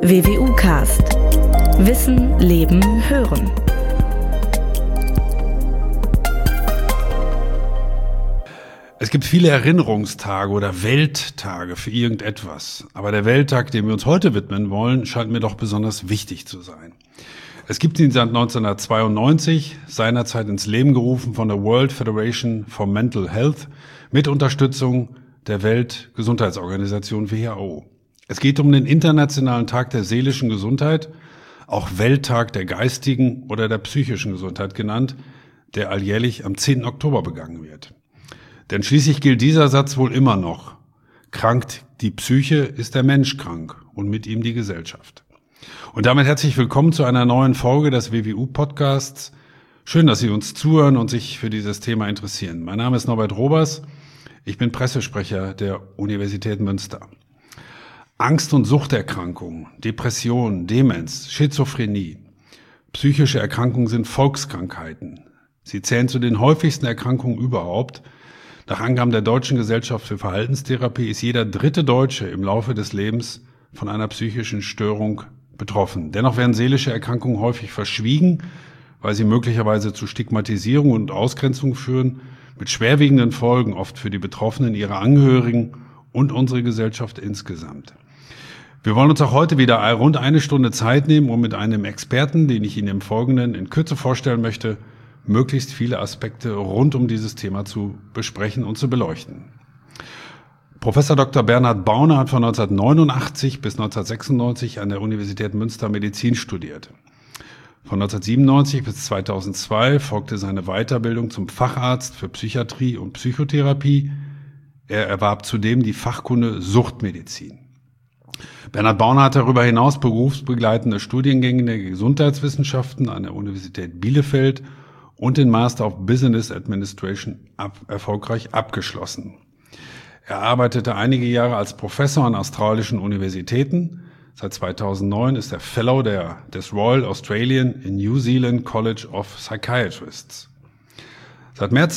WWU-Cast. Wissen, Leben, Hören. Es gibt viele Erinnerungstage oder Welttage für irgendetwas. Aber der Welttag, dem wir uns heute widmen wollen, scheint mir doch besonders wichtig zu sein. Es gibt ihn seit 1992, seinerzeit ins Leben gerufen von der World Federation for Mental Health mit Unterstützung der Weltgesundheitsorganisation WHO. Es geht um den Internationalen Tag der seelischen Gesundheit, auch Welttag der geistigen oder der psychischen Gesundheit genannt, der alljährlich am 10. Oktober begangen wird. Denn schließlich gilt dieser Satz wohl immer noch. Krankt die Psyche, ist der Mensch krank und mit ihm die Gesellschaft. Und damit herzlich willkommen zu einer neuen Folge des WWU-Podcasts. Schön, dass Sie uns zuhören und sich für dieses Thema interessieren. Mein Name ist Norbert Robers. Ich bin Pressesprecher der Universität Münster. Angst- und Suchterkrankungen, Depression, Demenz, Schizophrenie, psychische Erkrankungen sind Volkskrankheiten. Sie zählen zu den häufigsten Erkrankungen überhaupt. Nach Angaben der Deutschen Gesellschaft für Verhaltenstherapie ist jeder dritte Deutsche im Laufe des Lebens von einer psychischen Störung betroffen. Dennoch werden seelische Erkrankungen häufig verschwiegen, weil sie möglicherweise zu Stigmatisierung und Ausgrenzung führen, mit schwerwiegenden Folgen oft für die Betroffenen, ihre Angehörigen und unsere Gesellschaft insgesamt. Wir wollen uns auch heute wieder rund eine Stunde Zeit nehmen, um mit einem Experten, den ich Ihnen im Folgenden in Kürze vorstellen möchte, möglichst viele Aspekte rund um dieses Thema zu besprechen und zu beleuchten. Professor Dr. Bernhard Bauner hat von 1989 bis 1996 an der Universität Münster Medizin studiert. Von 1997 bis 2002 folgte seine Weiterbildung zum Facharzt für Psychiatrie und Psychotherapie. Er erwarb zudem die Fachkunde Suchtmedizin. Bernhard Bauner hat darüber hinaus berufsbegleitende Studiengänge der Gesundheitswissenschaften an der Universität Bielefeld und den Master of Business Administration erfolgreich abgeschlossen. Er arbeitete einige Jahre als Professor an australischen Universitäten. Seit 2009 ist er Fellow des Royal Australian and New Zealand College of Psychiatrists. Seit März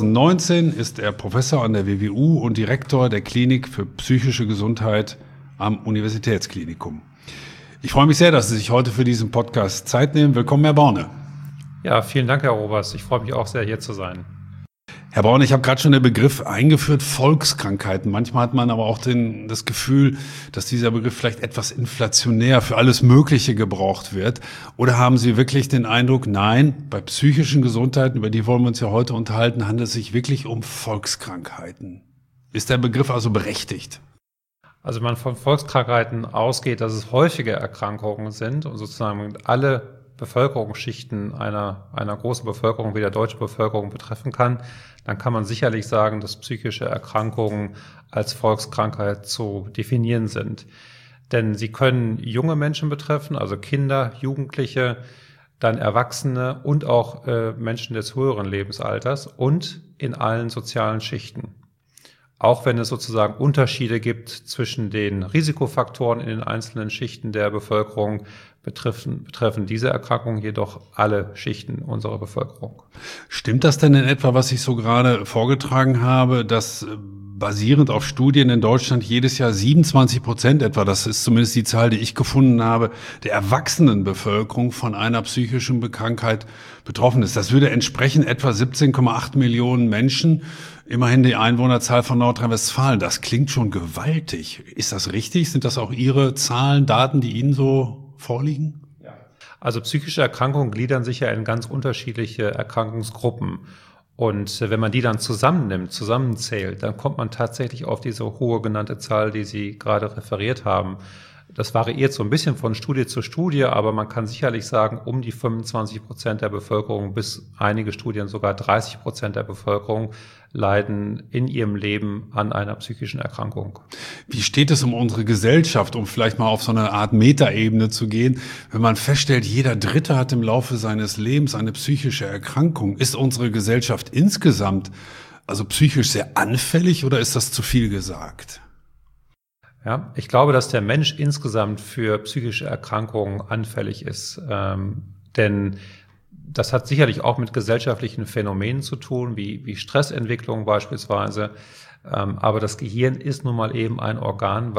2019 ist er Professor an der WWU und Direktor der Klinik für psychische Gesundheit am Universitätsklinikum. Ich freue mich sehr, dass Sie sich heute für diesen Podcast Zeit nehmen. Willkommen, Herr Bauner. Ja, vielen Dank, Herr Robers. Ich freue mich auch sehr, hier zu sein. Herr Bauner, ich habe gerade schon den Begriff eingeführt, Volkskrankheiten. Manchmal hat man aber auch das Gefühl, dass dieser Begriff vielleicht etwas inflationär für alles Mögliche gebraucht wird. Oder haben Sie wirklich den Eindruck, nein, bei psychischen Gesundheiten, über die wollen wir uns ja heute unterhalten, handelt es sich wirklich um Volkskrankheiten? Ist der Begriff also berechtigt? Also wenn man von Volkskrankheiten ausgeht, dass es häufige Erkrankungen sind und sozusagen alle Bevölkerungsschichten einer großen Bevölkerung wie der deutschen Bevölkerung betreffen kann, dann kann man sicherlich sagen, dass psychische Erkrankungen als Volkskrankheit zu definieren sind. Denn sie können junge Menschen betreffen, also Kinder, Jugendliche, dann Erwachsene und auch Menschen des höheren Lebensalters und in allen sozialen Schichten. Auch wenn es sozusagen Unterschiede gibt zwischen den Risikofaktoren in den einzelnen Schichten der Bevölkerung, betreffen diese Erkrankungen jedoch alle Schichten unserer Bevölkerung. Stimmt das denn in etwa, was ich so gerade vorgetragen habe, dass basierend auf Studien in Deutschland jedes Jahr 27% etwa, das ist zumindest die Zahl, die ich gefunden habe, der Erwachsenenbevölkerung von einer psychischen Krankheit betroffen ist? Das würde entsprechen etwa 17,8 Millionen Menschen, immerhin die Einwohnerzahl von Nordrhein-Westfalen. Das klingt schon gewaltig. Ist das richtig? Sind das auch Ihre Zahlen, Daten, die Ihnen so vorliegen? Ja. Also psychische Erkrankungen gliedern sich ja in ganz unterschiedliche Erkrankungsgruppen. Und wenn man die dann zusammenzählt, dann kommt man tatsächlich auf diese hohe genannte Zahl, die Sie gerade referiert haben. Das variiert so ein bisschen von Studie zu Studie, aber man kann sicherlich sagen, um die 25% der Bevölkerung bis einige Studien sogar 30% der Bevölkerung leiden in ihrem Leben an einer psychischen Erkrankung. Wie steht es um unsere Gesellschaft, um vielleicht mal auf so eine Art Metaebene zu gehen? Wenn man feststellt, jeder Dritte hat im Laufe seines Lebens eine psychische Erkrankung, ist unsere Gesellschaft insgesamt also psychisch sehr anfällig oder ist das zu viel gesagt? Ja, ich glaube, dass der Mensch insgesamt für psychische Erkrankungen anfällig ist, denn das hat sicherlich auch mit gesellschaftlichen Phänomenen zu tun, wie Stressentwicklung beispielsweise. Aber das Gehirn ist nun mal eben ein Organ, was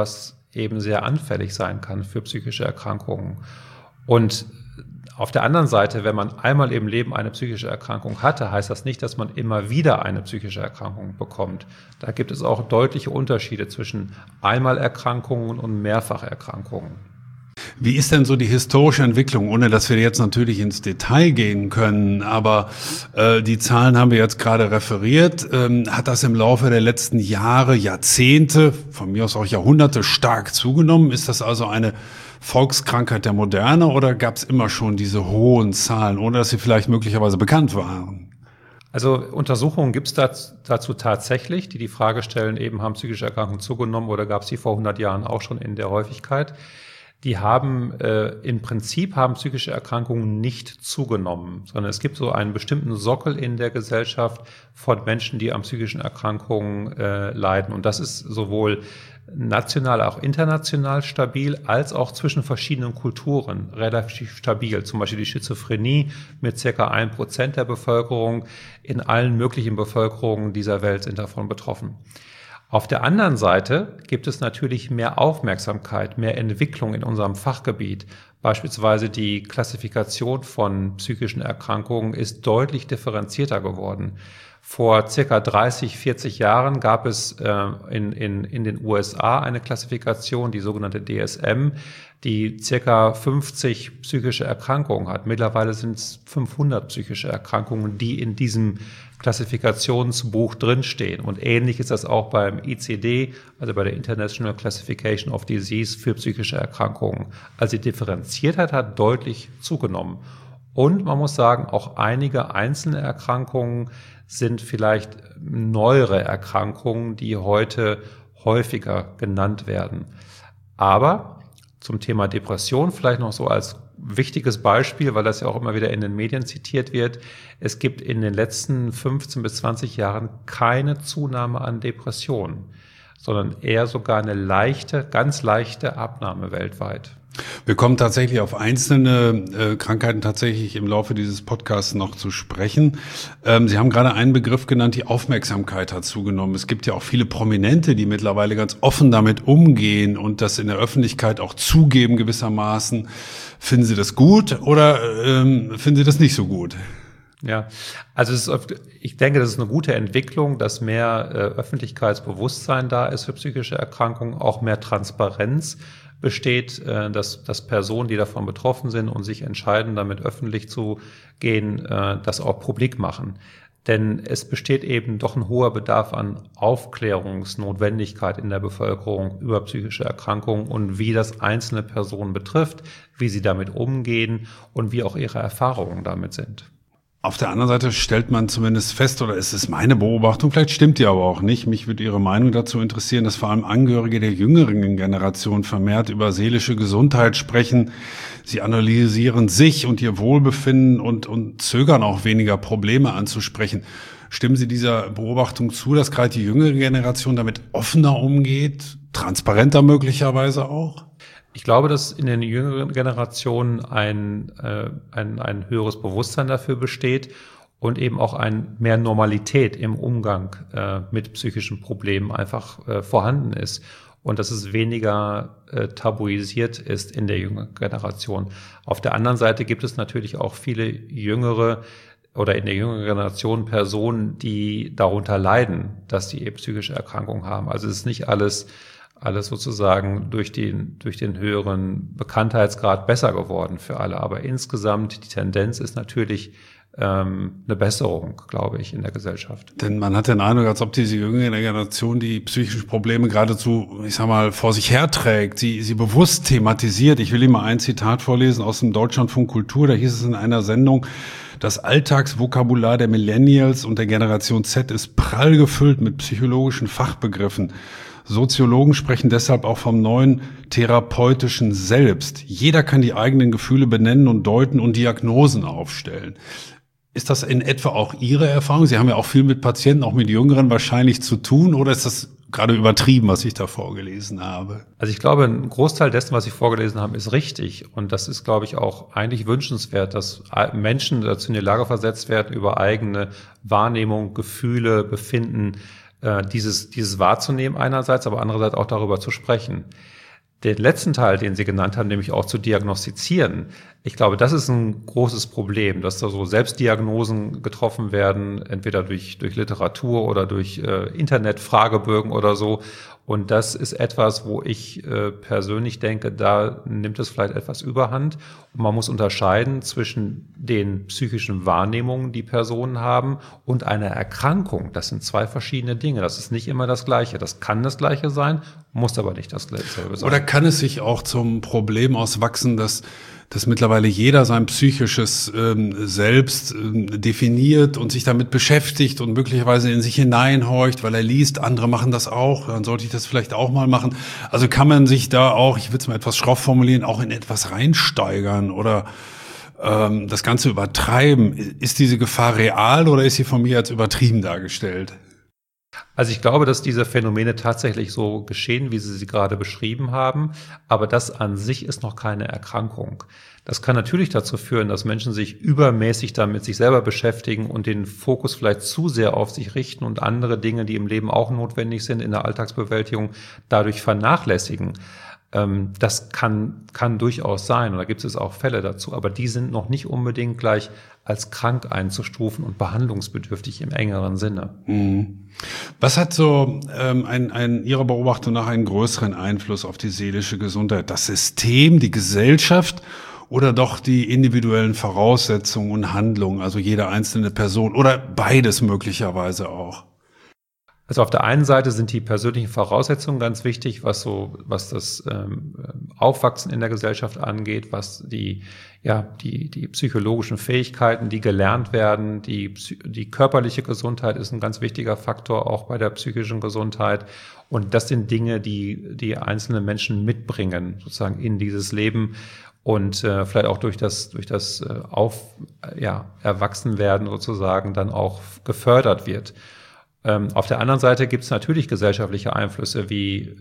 eben sehr anfällig sein kann für psychische Erkrankungen. Und auf der anderen Seite, wenn man einmal im Leben eine psychische Erkrankung hatte, heißt das nicht, dass man immer wieder eine psychische Erkrankung bekommt. Da gibt es auch deutliche Unterschiede zwischen Einmalerkrankungen und Mehrfacherkrankungen. Wie ist denn so die historische Entwicklung, ohne dass wir jetzt natürlich ins Detail gehen können, aber die Zahlen haben wir jetzt gerade referiert. Hat das im Laufe der letzten Jahre, Jahrzehnte, von mir aus auch Jahrhunderte stark zugenommen? Ist das also eine Volkskrankheit der Moderne oder gab es immer schon diese hohen Zahlen, ohne dass sie vielleicht möglicherweise bekannt waren? Also Untersuchungen gibt es dazu tatsächlich, die Frage stellen, eben haben psychische Erkrankungen zugenommen oder gab es die vor 100 Jahren auch schon in der Häufigkeit? Die haben im Prinzip haben psychische Erkrankungen nicht zugenommen, sondern es gibt so einen bestimmten Sockel in der Gesellschaft von Menschen, die an psychischen Erkrankungen leiden. Und das ist sowohl national, auch international stabil, als auch zwischen verschiedenen Kulturen relativ stabil. Zum Beispiel die Schizophrenie mit circa 1% der Bevölkerung. In allen möglichen Bevölkerungen dieser Welt sind davon betroffen. Auf der anderen Seite gibt es natürlich mehr Aufmerksamkeit, mehr Entwicklung in unserem Fachgebiet. Beispielsweise die Klassifikation von psychischen Erkrankungen ist deutlich differenzierter geworden. Vor circa 30, 40 Jahren gab es in den USA eine Klassifikation, die sogenannte DSM, die circa 50 psychische Erkrankungen hat. Mittlerweile sind es 500 psychische Erkrankungen, die in diesem Klassifikationsbuch drinstehen. Und ähnlich ist das auch beim ICD, also bei der International Classification of Disease für psychische Erkrankungen. Also die Differenziertheit hat deutlich zugenommen. Und man muss sagen, auch einige einzelne Erkrankungen sind vielleicht neuere Erkrankungen, die heute häufiger genannt werden. Aber zum Thema Depression vielleicht noch so als wichtiges Beispiel, weil das ja auch immer wieder in den Medien zitiert wird. Es gibt in den letzten 15 bis 20 Jahren keine Zunahme an Depressionen, sondern eher sogar eine leichte, ganz leichte Abnahme weltweit. Wir kommen tatsächlich auf einzelne Krankheiten tatsächlich im Laufe dieses Podcasts noch zu sprechen. Sie haben gerade einen Begriff genannt, die Aufmerksamkeit hat zugenommen. Es gibt ja auch viele Prominente, die mittlerweile ganz offen damit umgehen und das in der Öffentlichkeit auch zugeben gewissermaßen. Finden Sie das gut oder finden Sie das nicht so gut? Ja, also ich denke, das ist eine gute Entwicklung, dass mehr Öffentlichkeitsbewusstsein da ist für psychische Erkrankungen, auch mehr Transparenz besteht, dass Personen, die davon betroffen sind und sich entscheiden, damit öffentlich zu gehen, das auch publik machen. Denn es besteht eben doch ein hoher Bedarf an Aufklärungsnotwendigkeit in der Bevölkerung über psychische Erkrankungen und wie das einzelne Personen betrifft, wie sie damit umgehen und wie auch ihre Erfahrungen damit sind. Auf der anderen Seite stellt man zumindest fest, oder ist es meine Beobachtung, vielleicht stimmt die aber auch nicht, mich würde Ihre Meinung dazu interessieren, dass vor allem Angehörige der jüngeren Generation vermehrt über seelische Gesundheit sprechen. Sie analysieren sich und ihr Wohlbefinden und zögern auch weniger Probleme anzusprechen. Stimmen Sie dieser Beobachtung zu, dass gerade die jüngere Generation damit offener umgeht, transparenter möglicherweise auch? Ich glaube, dass in den jüngeren Generationen ein höheres Bewusstsein dafür besteht und eben auch mehr Normalität im Umgang mit psychischen Problemen einfach vorhanden ist und dass es weniger tabuisiert ist in der jüngeren Generation. Auf der anderen Seite gibt es natürlich auch viele jüngere oder in der jüngeren Generation Personen, die darunter leiden, dass sie eben psychische Erkrankungen haben. Also es ist nicht alles sozusagen durch den höheren Bekanntheitsgrad besser geworden für alle. Aber insgesamt die Tendenz ist natürlich eine Besserung, glaube ich, in der Gesellschaft. Denn man hat den Eindruck, als ob diese jüngere Generation die psychischen Probleme geradezu, ich sag mal, vor sich herträgt, sie bewusst thematisiert. Ich will Ihnen mal ein Zitat vorlesen aus dem Deutschlandfunk Kultur. Da hieß es in einer Sendung: Das Alltagsvokabular der Millennials und der Generation Z ist prall gefüllt mit psychologischen Fachbegriffen. Soziologen sprechen deshalb auch vom neuen therapeutischen Selbst. Jeder kann die eigenen Gefühle benennen und deuten und Diagnosen aufstellen. Ist das in etwa auch Ihre Erfahrung? Sie haben ja auch viel mit Patienten, auch mit Jüngeren wahrscheinlich zu tun, oder ist das gerade übertrieben, was ich da vorgelesen habe? Also ich glaube, ein Großteil dessen, was Sie vorgelesen haben, ist richtig. Und das ist, glaube ich, auch eigentlich wünschenswert, dass Menschen dazu in die Lage versetzt werden, über eigene Wahrnehmung, Gefühle, Befinden, dieses wahrzunehmen einerseits, aber andererseits auch darüber zu sprechen. Den letzten Teil, den Sie genannt haben, nämlich auch zu diagnostizieren, ich glaube, das ist ein großes Problem, dass da so Selbstdiagnosen getroffen werden, entweder durch Literatur oder durch Internetfragebögen oder so. Und das ist etwas, wo ich persönlich denke, da nimmt es vielleicht etwas Überhand. Und man muss unterscheiden zwischen den psychischen Wahrnehmungen, die Personen haben, und einer Erkrankung. Das sind zwei verschiedene Dinge. Das ist nicht immer das Gleiche. Das kann das Gleiche sein, muss aber nicht dasselbe sein. Oder kann es sich auch zum Problem auswachsen, dass mittlerweile jeder sein psychisches Selbst definiert und sich damit beschäftigt und möglicherweise in sich hineinhorcht, weil er liest, andere machen das auch, dann sollte ich das vielleicht auch mal machen. Also kann man sich da auch, ich will es mal etwas schroff formulieren, auch in etwas reinsteigern oder das Ganze übertreiben. Ist diese Gefahr real oder ist sie von mir als übertrieben dargestellt? Also ich glaube, dass diese Phänomene tatsächlich so geschehen, wie Sie sie gerade beschrieben haben, aber das an sich ist noch keine Erkrankung. Das kann natürlich dazu führen, dass Menschen sich übermäßig damit sich selber beschäftigen und den Fokus vielleicht zu sehr auf sich richten und andere Dinge, die im Leben auch notwendig sind in der Alltagsbewältigung, dadurch vernachlässigen. Das kann durchaus sein, und da gibt es auch Fälle dazu, aber die sind noch nicht unbedingt gleich als krank einzustufen und behandlungsbedürftig im engeren Sinne. Was hat so Ihrer Beobachtung nach einen größeren Einfluss auf die seelische Gesundheit? Das System, die Gesellschaft oder doch die individuellen Voraussetzungen und Handlungen, also jede einzelne Person oder beides möglicherweise auch? Also auf der einen Seite sind die persönlichen Voraussetzungen ganz wichtig, was das Aufwachsen in der Gesellschaft angeht, was die psychologischen Fähigkeiten, die gelernt werden, die körperliche Gesundheit ist ein ganz wichtiger Faktor auch bei der psychischen Gesundheit. Und das sind Dinge, die einzelne Menschen mitbringen, sozusagen in dieses Leben und vielleicht auch durch das Erwachsenwerden sozusagen dann auch gefördert wird. Auf der anderen Seite gibt es natürlich gesellschaftliche Einflüsse wie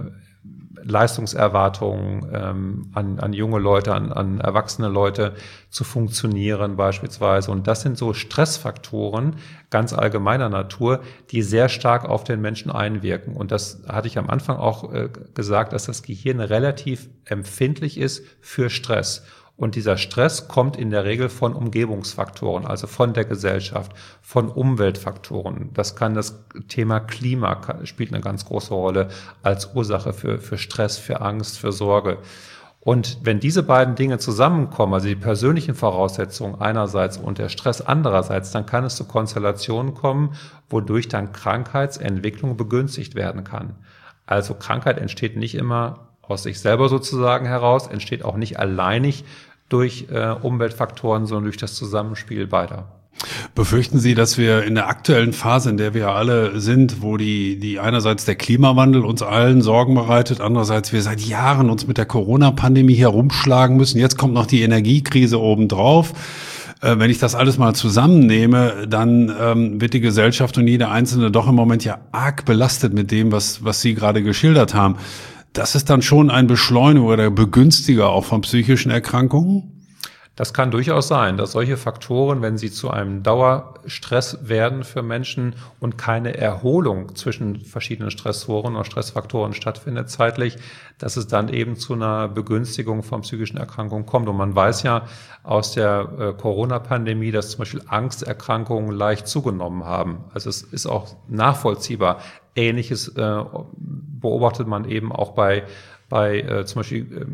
Leistungserwartungen an junge Leute, an erwachsene Leute zu funktionieren beispielsweise. Und das sind so Stressfaktoren ganz allgemeiner Natur, die sehr stark auf den Menschen einwirken. Und das hatte ich am Anfang auch gesagt, dass das Gehirn relativ empfindlich ist für Stress. Und dieser Stress kommt in der Regel von Umgebungsfaktoren, also von der Gesellschaft, von Umweltfaktoren. Das Thema Klima spielt eine ganz große Rolle als Ursache für Stress, für Angst, für Sorge. Und wenn diese beiden Dinge zusammenkommen, also die persönlichen Voraussetzungen einerseits und der Stress andererseits, dann kann es zu Konstellationen kommen, wodurch dann Krankheitsentwicklung begünstigt werden kann. Also Krankheit entsteht nicht immer aus sich selber sozusagen heraus, entsteht auch nicht alleinig durch Umweltfaktoren, sondern durch das Zusammenspiel beider. Befürchten Sie, dass wir in der aktuellen Phase, in der wir alle sind, wo die einerseits der Klimawandel uns allen Sorgen bereitet, andererseits wir seit Jahren uns mit der Corona-Pandemie herumschlagen müssen, jetzt kommt noch die Energiekrise obendrauf. Wenn ich das alles mal zusammennehme, dann wird die Gesellschaft und jeder Einzelne doch im Moment ja arg belastet mit dem, was Sie gerade geschildert haben. Das ist dann schon ein Beschleuniger oder Begünstiger auch von psychischen Erkrankungen? Das kann durchaus sein, dass solche Faktoren, wenn sie zu einem Dauerstress werden für Menschen und keine Erholung zwischen verschiedenen Stressoren oder Stressfaktoren stattfindet zeitlich, dass es dann eben zu einer Begünstigung von psychischen Erkrankungen kommt. Und man weiß ja aus der Corona-Pandemie, dass zum Beispiel Angsterkrankungen leicht zugenommen haben. Also es ist auch nachvollziehbar. Ähnliches beobachtet man eben auch bei zum Beispiel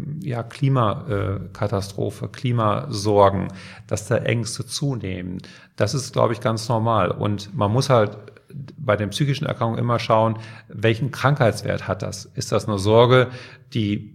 Klimakatastrophe, Klimasorgen, dass da Ängste zunehmen. Das ist, glaube ich, ganz normal. Und man muss halt bei den psychischen Erkrankungen immer schauen, welchen Krankheitswert hat das? Ist das eine Sorge, die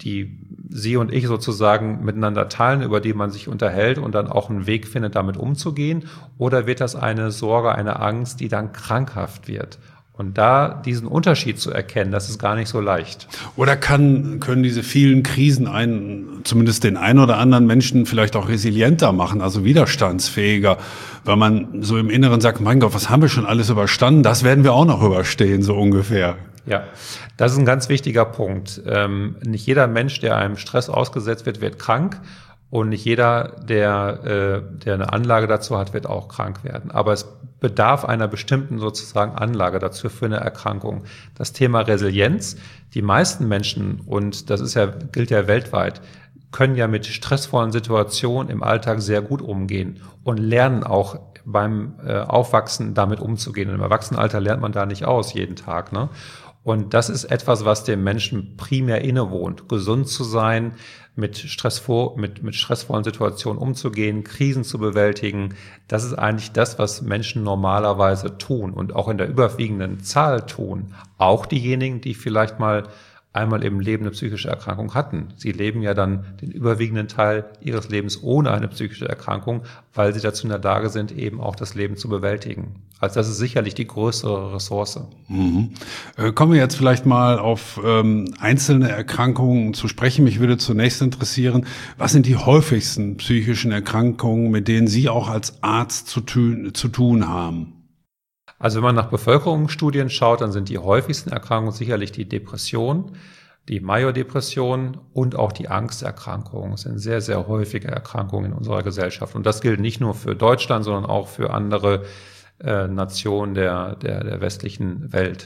Sie und ich sozusagen miteinander teilen, über die man sich unterhält und dann auch einen Weg findet, damit umzugehen? Oder wird das eine Sorge, eine Angst, die dann krankhaft wird? Und da diesen Unterschied zu erkennen, das ist gar nicht so leicht. Oder können diese vielen Krisen zumindest den einen oder anderen Menschen vielleicht auch resilienter machen, also widerstandsfähiger, weil man so im Inneren sagt, mein Gott, was haben wir schon alles überstanden? Das werden wir auch noch überstehen, so ungefähr. Ja, das ist ein ganz wichtiger Punkt. Nicht jeder Mensch, der einem Stress ausgesetzt wird krank. Und nicht jeder, der eine Anlage dazu hat, wird auch krank werden. Aber es bedarf einer bestimmten sozusagen Anlage dazu für eine Erkrankung. Das Thema Resilienz, die meisten Menschen, und gilt ja weltweit, können ja mit stressvollen Situationen im Alltag sehr gut umgehen und lernen auch beim Aufwachsen damit umzugehen. Und im Erwachsenenalter lernt man da nicht aus jeden Tag, ne? Und das ist etwas, was dem Menschen primär innewohnt, gesund zu sein, mit stressvollen Situationen umzugehen, Krisen zu bewältigen. Das ist eigentlich das, was Menschen normalerweise tun und auch in der überwiegenden Zahl tun. Auch diejenigen, die vielleicht mal einmal im Leben eine psychische Erkrankung hatten. Sie leben ja dann den überwiegenden Teil ihres Lebens ohne eine psychische Erkrankung, weil sie dazu in der Lage sind, eben auch das Leben zu bewältigen. Also das ist sicherlich die größere Ressource. Mhm. Kommen wir jetzt vielleicht mal auf einzelne Erkrankungen zu sprechen. Mich würde zunächst interessieren, was sind die häufigsten psychischen Erkrankungen, mit denen Sie auch als Arzt zu tun haben? Also wenn man nach Bevölkerungsstudien schaut, dann sind die häufigsten Erkrankungen sicherlich die Depression, die Majordepression und auch die Angsterkrankungen. Das sind sehr, sehr häufige Erkrankungen in unserer Gesellschaft. Und das gilt nicht nur für Deutschland, sondern auch für andere Nationen der westlichen Welt.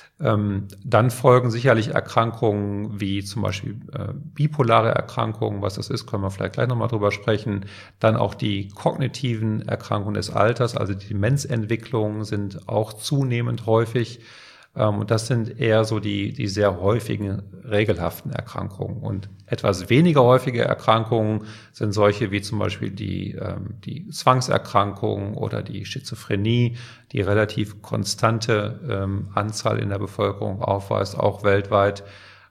Dann folgen sicherlich Erkrankungen wie zum Beispiel bipolare Erkrankungen. Was das ist, können wir vielleicht gleich nochmal drüber sprechen. Dann auch die kognitiven Erkrankungen des Alters, also die Demenzentwicklungen sind auch zunehmend häufig. Und das sind eher so die sehr häufigen, regelhaften Erkrankungen. Und etwas weniger häufige Erkrankungen sind solche wie zum Beispiel die Zwangserkrankungen oder die Schizophrenie, die relativ konstante Anzahl in der Bevölkerung aufweist, auch weltweit.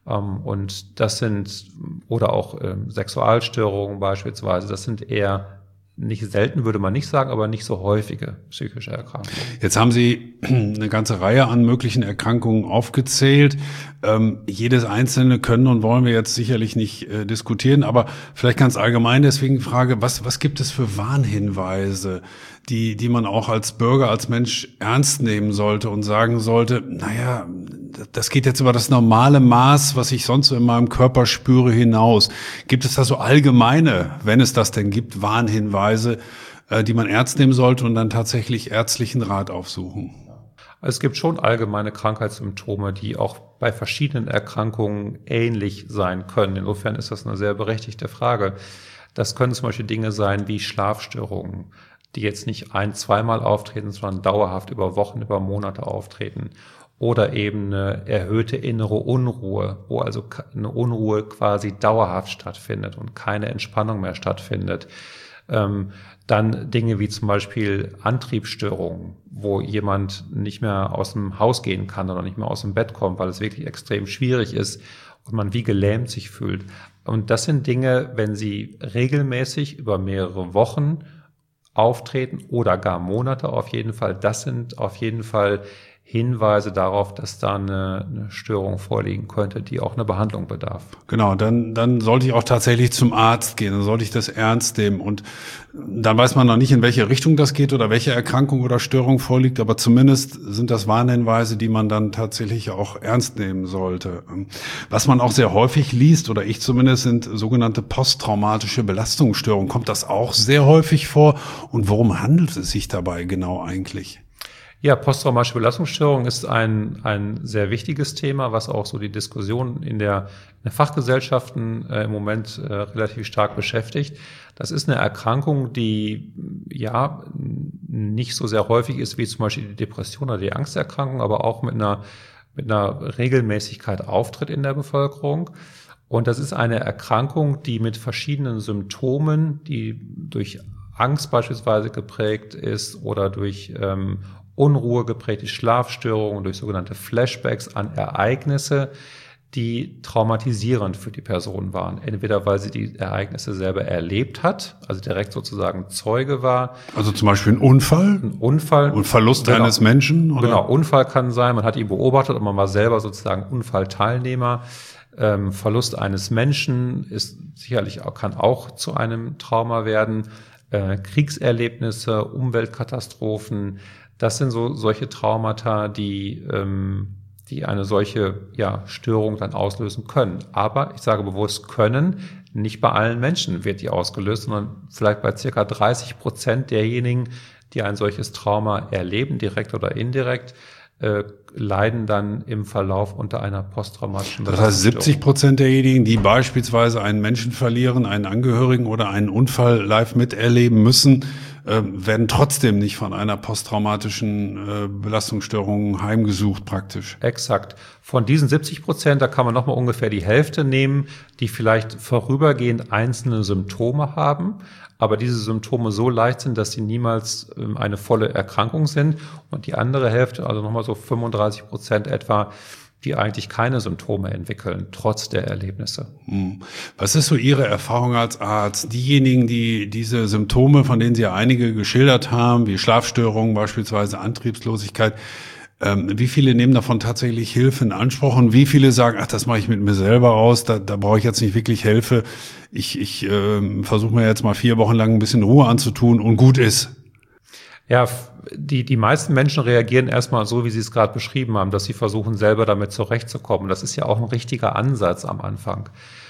Und das sind, oder auch Sexualstörungen beispielsweise, das sind eher nicht selten, würde man nicht sagen, aber nicht so häufige psychische Erkrankungen. Jetzt haben Sie eine ganze Reihe an möglichen Erkrankungen aufgezählt. Jedes einzelne können und wollen wir jetzt sicherlich nicht diskutieren, aber vielleicht ganz allgemein deswegen die Frage, was gibt es für Warnhinweise, die man auch als Bürger, als Mensch ernst nehmen sollte und sagen sollte, naja, das geht jetzt über das normale Maß, was ich sonst so in meinem Körper spüre, hinaus. Gibt es da so allgemeine, wenn es das denn gibt, Warnhinweise, die man ernst nehmen sollte und dann tatsächlich ärztlichen Rat aufsuchen? Also es gibt schon allgemeine Krankheitssymptome, die auch bei verschiedenen Erkrankungen ähnlich sein können. Insofern ist das eine sehr berechtigte Frage. Das können zum Beispiel Dinge sein wie Schlafstörungen, die jetzt nicht zweimal auftreten, sondern dauerhaft über Wochen, über Monate auftreten. Oder eben eine erhöhte innere Unruhe, wo also eine Unruhe quasi dauerhaft stattfindet und keine Entspannung mehr stattfindet. Dann Dinge wie zum Beispiel Antriebsstörungen, wo jemand nicht mehr aus dem Haus gehen kann oder nicht mehr aus dem Bett kommt, weil es wirklich extrem schwierig ist und man wie gelähmt sich fühlt. Und das sind Dinge, wenn sie regelmäßig über mehrere Wochen auftreten oder gar Monate auf jeden Fall, das sind auf jeden Fall Hinweise darauf, dass da eine Störung vorliegen könnte, die auch eine Behandlung bedarf. Genau, dann sollte ich auch tatsächlich zum Arzt gehen, dann sollte ich das ernst nehmen. Und dann weiß man noch nicht, in welche Richtung das geht oder welche Erkrankung oder Störung vorliegt, aber zumindest sind das Warnhinweise, die man dann tatsächlich auch ernst nehmen sollte. Was man auch sehr häufig liest, oder ich zumindest, sind sogenannte posttraumatische Belastungsstörungen. Kommt das auch sehr häufig vor? Und worum handelt es sich dabei genau eigentlich? Ja, posttraumatische Belastungsstörung ist ein sehr wichtiges Thema, was auch so die Diskussion in der Fachgesellschaften im Moment relativ stark beschäftigt. Das ist eine Erkrankung, die ja nicht so sehr häufig ist wie zum Beispiel die Depression oder die Angsterkrankung, aber auch mit einer Regelmäßigkeit auftritt in der Bevölkerung. Und das ist eine Erkrankung, die mit verschiedenen Symptomen, die durch Angst beispielsweise geprägt ist oder durch Unruhe geprägte Schlafstörungen, durch sogenannte Flashbacks an Ereignisse, die traumatisierend für die Person waren. Entweder weil sie die Ereignisse selber erlebt hat, also direkt sozusagen Zeuge war. Also zum Beispiel ein Unfall? Ein Unfall. Und Verlust eines Menschen? Oder? Genau, Unfall kann sein, man hat ihn beobachtet und man war selber sozusagen Unfallteilnehmer. Verlust eines Menschen ist sicherlich kann auch zu einem Trauma werden. Kriegserlebnisse, Umweltkatastrophen, das sind solche Traumata, die die eine solche Störung dann auslösen können. Aber ich sage bewusst können, nicht bei allen Menschen wird die ausgelöst, sondern vielleicht bei circa 30% derjenigen, die ein solches Trauma erleben, direkt oder indirekt, leiden dann im Verlauf unter einer posttraumatischen Belastungsstörung. Das heißt, 70% derjenigen, die beispielsweise einen Menschen verlieren, einen Angehörigen oder einen Unfall live miterleben müssen, werden trotzdem nicht von einer posttraumatischen Belastungsstörung heimgesucht praktisch. Exakt. Von diesen 70%, da kann man nochmal ungefähr die Hälfte nehmen, die vielleicht vorübergehend einzelne Symptome haben, aber diese Symptome so leicht sind, dass sie niemals eine volle Erkrankung sind. Und die andere Hälfte, also nochmal so 35% etwa, die eigentlich keine Symptome entwickeln, trotz der Erlebnisse. Was ist so Ihre Erfahrung als Arzt? Diejenigen, die diese Symptome, von denen Sie ja einige geschildert haben, wie Schlafstörungen beispielsweise, Antriebslosigkeit, wie viele nehmen davon tatsächlich Hilfe in Anspruch und wie viele sagen, ach, das mache ich mit mir selber aus, da brauche ich jetzt nicht wirklich Hilfe. Ich versuche mir jetzt mal 4 Wochen lang ein bisschen Ruhe anzutun und gut ist. Ja, die meisten Menschen reagieren erstmal so, wie Sie es gerade beschrieben haben, dass sie versuchen, selber damit zurechtzukommen. Das ist ja auch ein richtiger Ansatz am Anfang.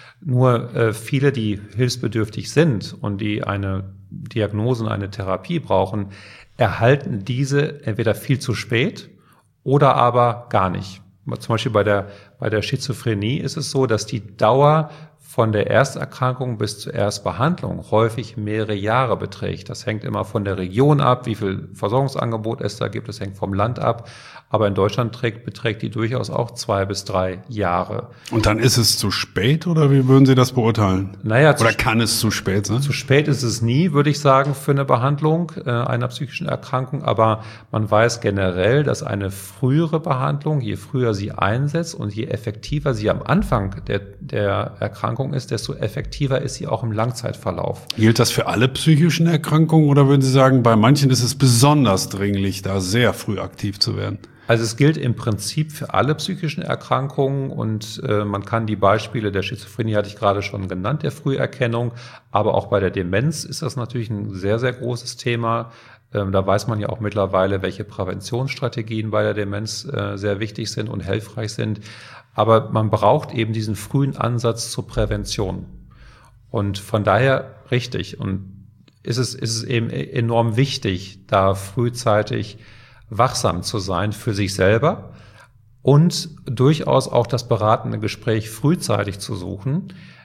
Nur viele, die hilfsbedürftig sind und die eine Diagnose und eine Therapie brauchen, erhalten diese entweder viel zu spät oder aber gar nicht. Zum Beispiel bei der Schizophrenie ist es so, dass die Dauer von der Ersterkrankung bis zur Erstbehandlung häufig mehrere Jahre beträgt. Das hängt immer von der Region ab, wie viel Versorgungsangebot es da gibt. Das hängt vom Land ab. Aber in Deutschland beträgt die durchaus auch 2 bis 3 Jahre. Und dann ist es zu spät oder wie würden Sie das beurteilen? Oder kann es zu spät sein? Zu spät ist es nie, würde ich sagen, für eine Behandlung einer psychischen Erkrankung. Aber man weiß generell, dass eine frühere Behandlung, je früher sie einsetzt und je effektiver sie am Anfang der Erkrankung ist, desto effektiver ist sie auch im Langzeitverlauf. Gilt das für alle psychischen Erkrankungen oder würden Sie sagen, bei manchen ist es besonders dringlich, da sehr früh aktiv zu werden? Also es gilt im Prinzip für alle psychischen Erkrankungen und man kann die Beispiele der Schizophrenie, hatte ich gerade schon genannt, der Früherkennung, aber auch bei der Demenz ist das natürlich ein sehr, sehr großes Thema. Da weiß man ja auch mittlerweile, welche Präventionsstrategien bei der Demenz sehr wichtig sind und hilfreich sind. Aber man braucht eben diesen frühen Ansatz zur Prävention. Und von daher richtig. Und ist es eben enorm wichtig, da frühzeitig wachsam zu sein für sich selber und durchaus auch das beratende Gespräch frühzeitig zu suchen.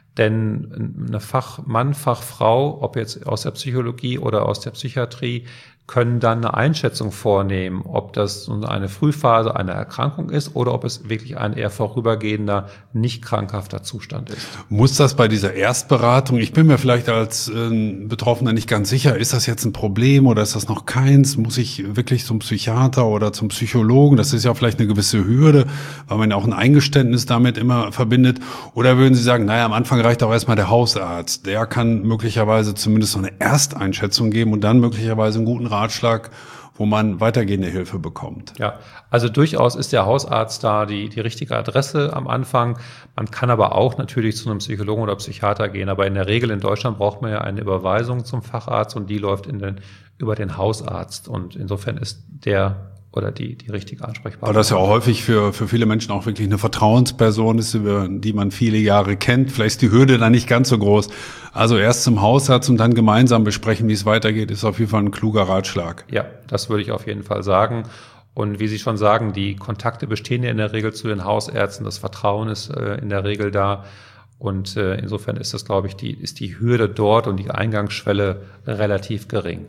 Denn eine Fachmann, Fachfrau, ob jetzt aus der Psychologie oder aus der Psychiatrie, können dann eine Einschätzung vornehmen, ob das eine Frühphase einer Erkrankung ist oder ob es wirklich ein eher vorübergehender, nicht krankhafter Zustand ist. Muss das bei dieser Erstberatung, ich bin mir vielleicht als Betroffener nicht ganz sicher, ist das jetzt ein Problem oder ist das noch keins? Muss ich wirklich zum Psychiater oder zum Psychologen? Das ist ja vielleicht eine gewisse Hürde, weil man ja auch ein Eingeständnis damit immer verbindet. Oder würden Sie sagen, naja, am Anfang reicht auch erstmal der Hausarzt. Der kann möglicherweise zumindest so eine Ersteinschätzung geben und dann möglicherweise einen guten Ratschlag, wo man weitergehende Hilfe bekommt. Ja, also durchaus ist der Hausarzt da die richtige Adresse am Anfang. Man kann aber auch natürlich zu einem Psychologen oder Psychiater gehen. Aber in der Regel in Deutschland braucht man ja eine Überweisung zum Facharzt und die läuft über den Hausarzt. Und insofern ist der oder die richtige Ansprechpartner. Aber das ja auch häufig für viele Menschen auch wirklich eine Vertrauensperson ist, über die man viele Jahre kennt. Vielleicht ist die Hürde dann nicht ganz so groß. Also erst zum Hausarzt und dann gemeinsam besprechen, wie es weitergeht, ist auf jeden Fall ein kluger Ratschlag. Ja, das würde ich auf jeden Fall sagen. Und wie Sie schon sagen, die Kontakte bestehen ja in der Regel zu den Hausärzten. Das Vertrauen ist in der Regel da. Und insofern ist das, glaube ich, ist die Hürde dort und die Eingangsschwelle relativ gering.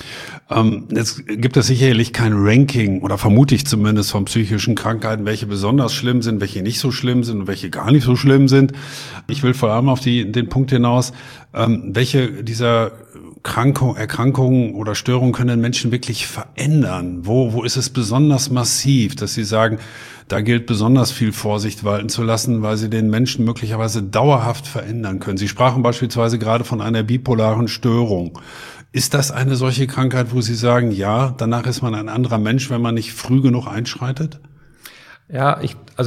Jetzt gibt es sicherlich kein Ranking oder vermute ich zumindest von psychischen Krankheiten, welche besonders schlimm sind, welche nicht so schlimm sind und welche gar nicht so schlimm sind. Ich will vor allem auf den Punkt hinaus, welche dieser Erkrankungen oder Störungen können Menschen wirklich verändern? Wo ist es besonders massiv, dass Sie sagen, da gilt besonders viel Vorsicht walten zu lassen, weil sie den Menschen möglicherweise dauerhaft verändern können? Sie sprachen beispielsweise gerade von einer bipolaren Störung. Ist das eine solche Krankheit, wo Sie sagen, ja, danach ist man ein anderer Mensch, wenn man nicht früh genug einschreitet? Ja,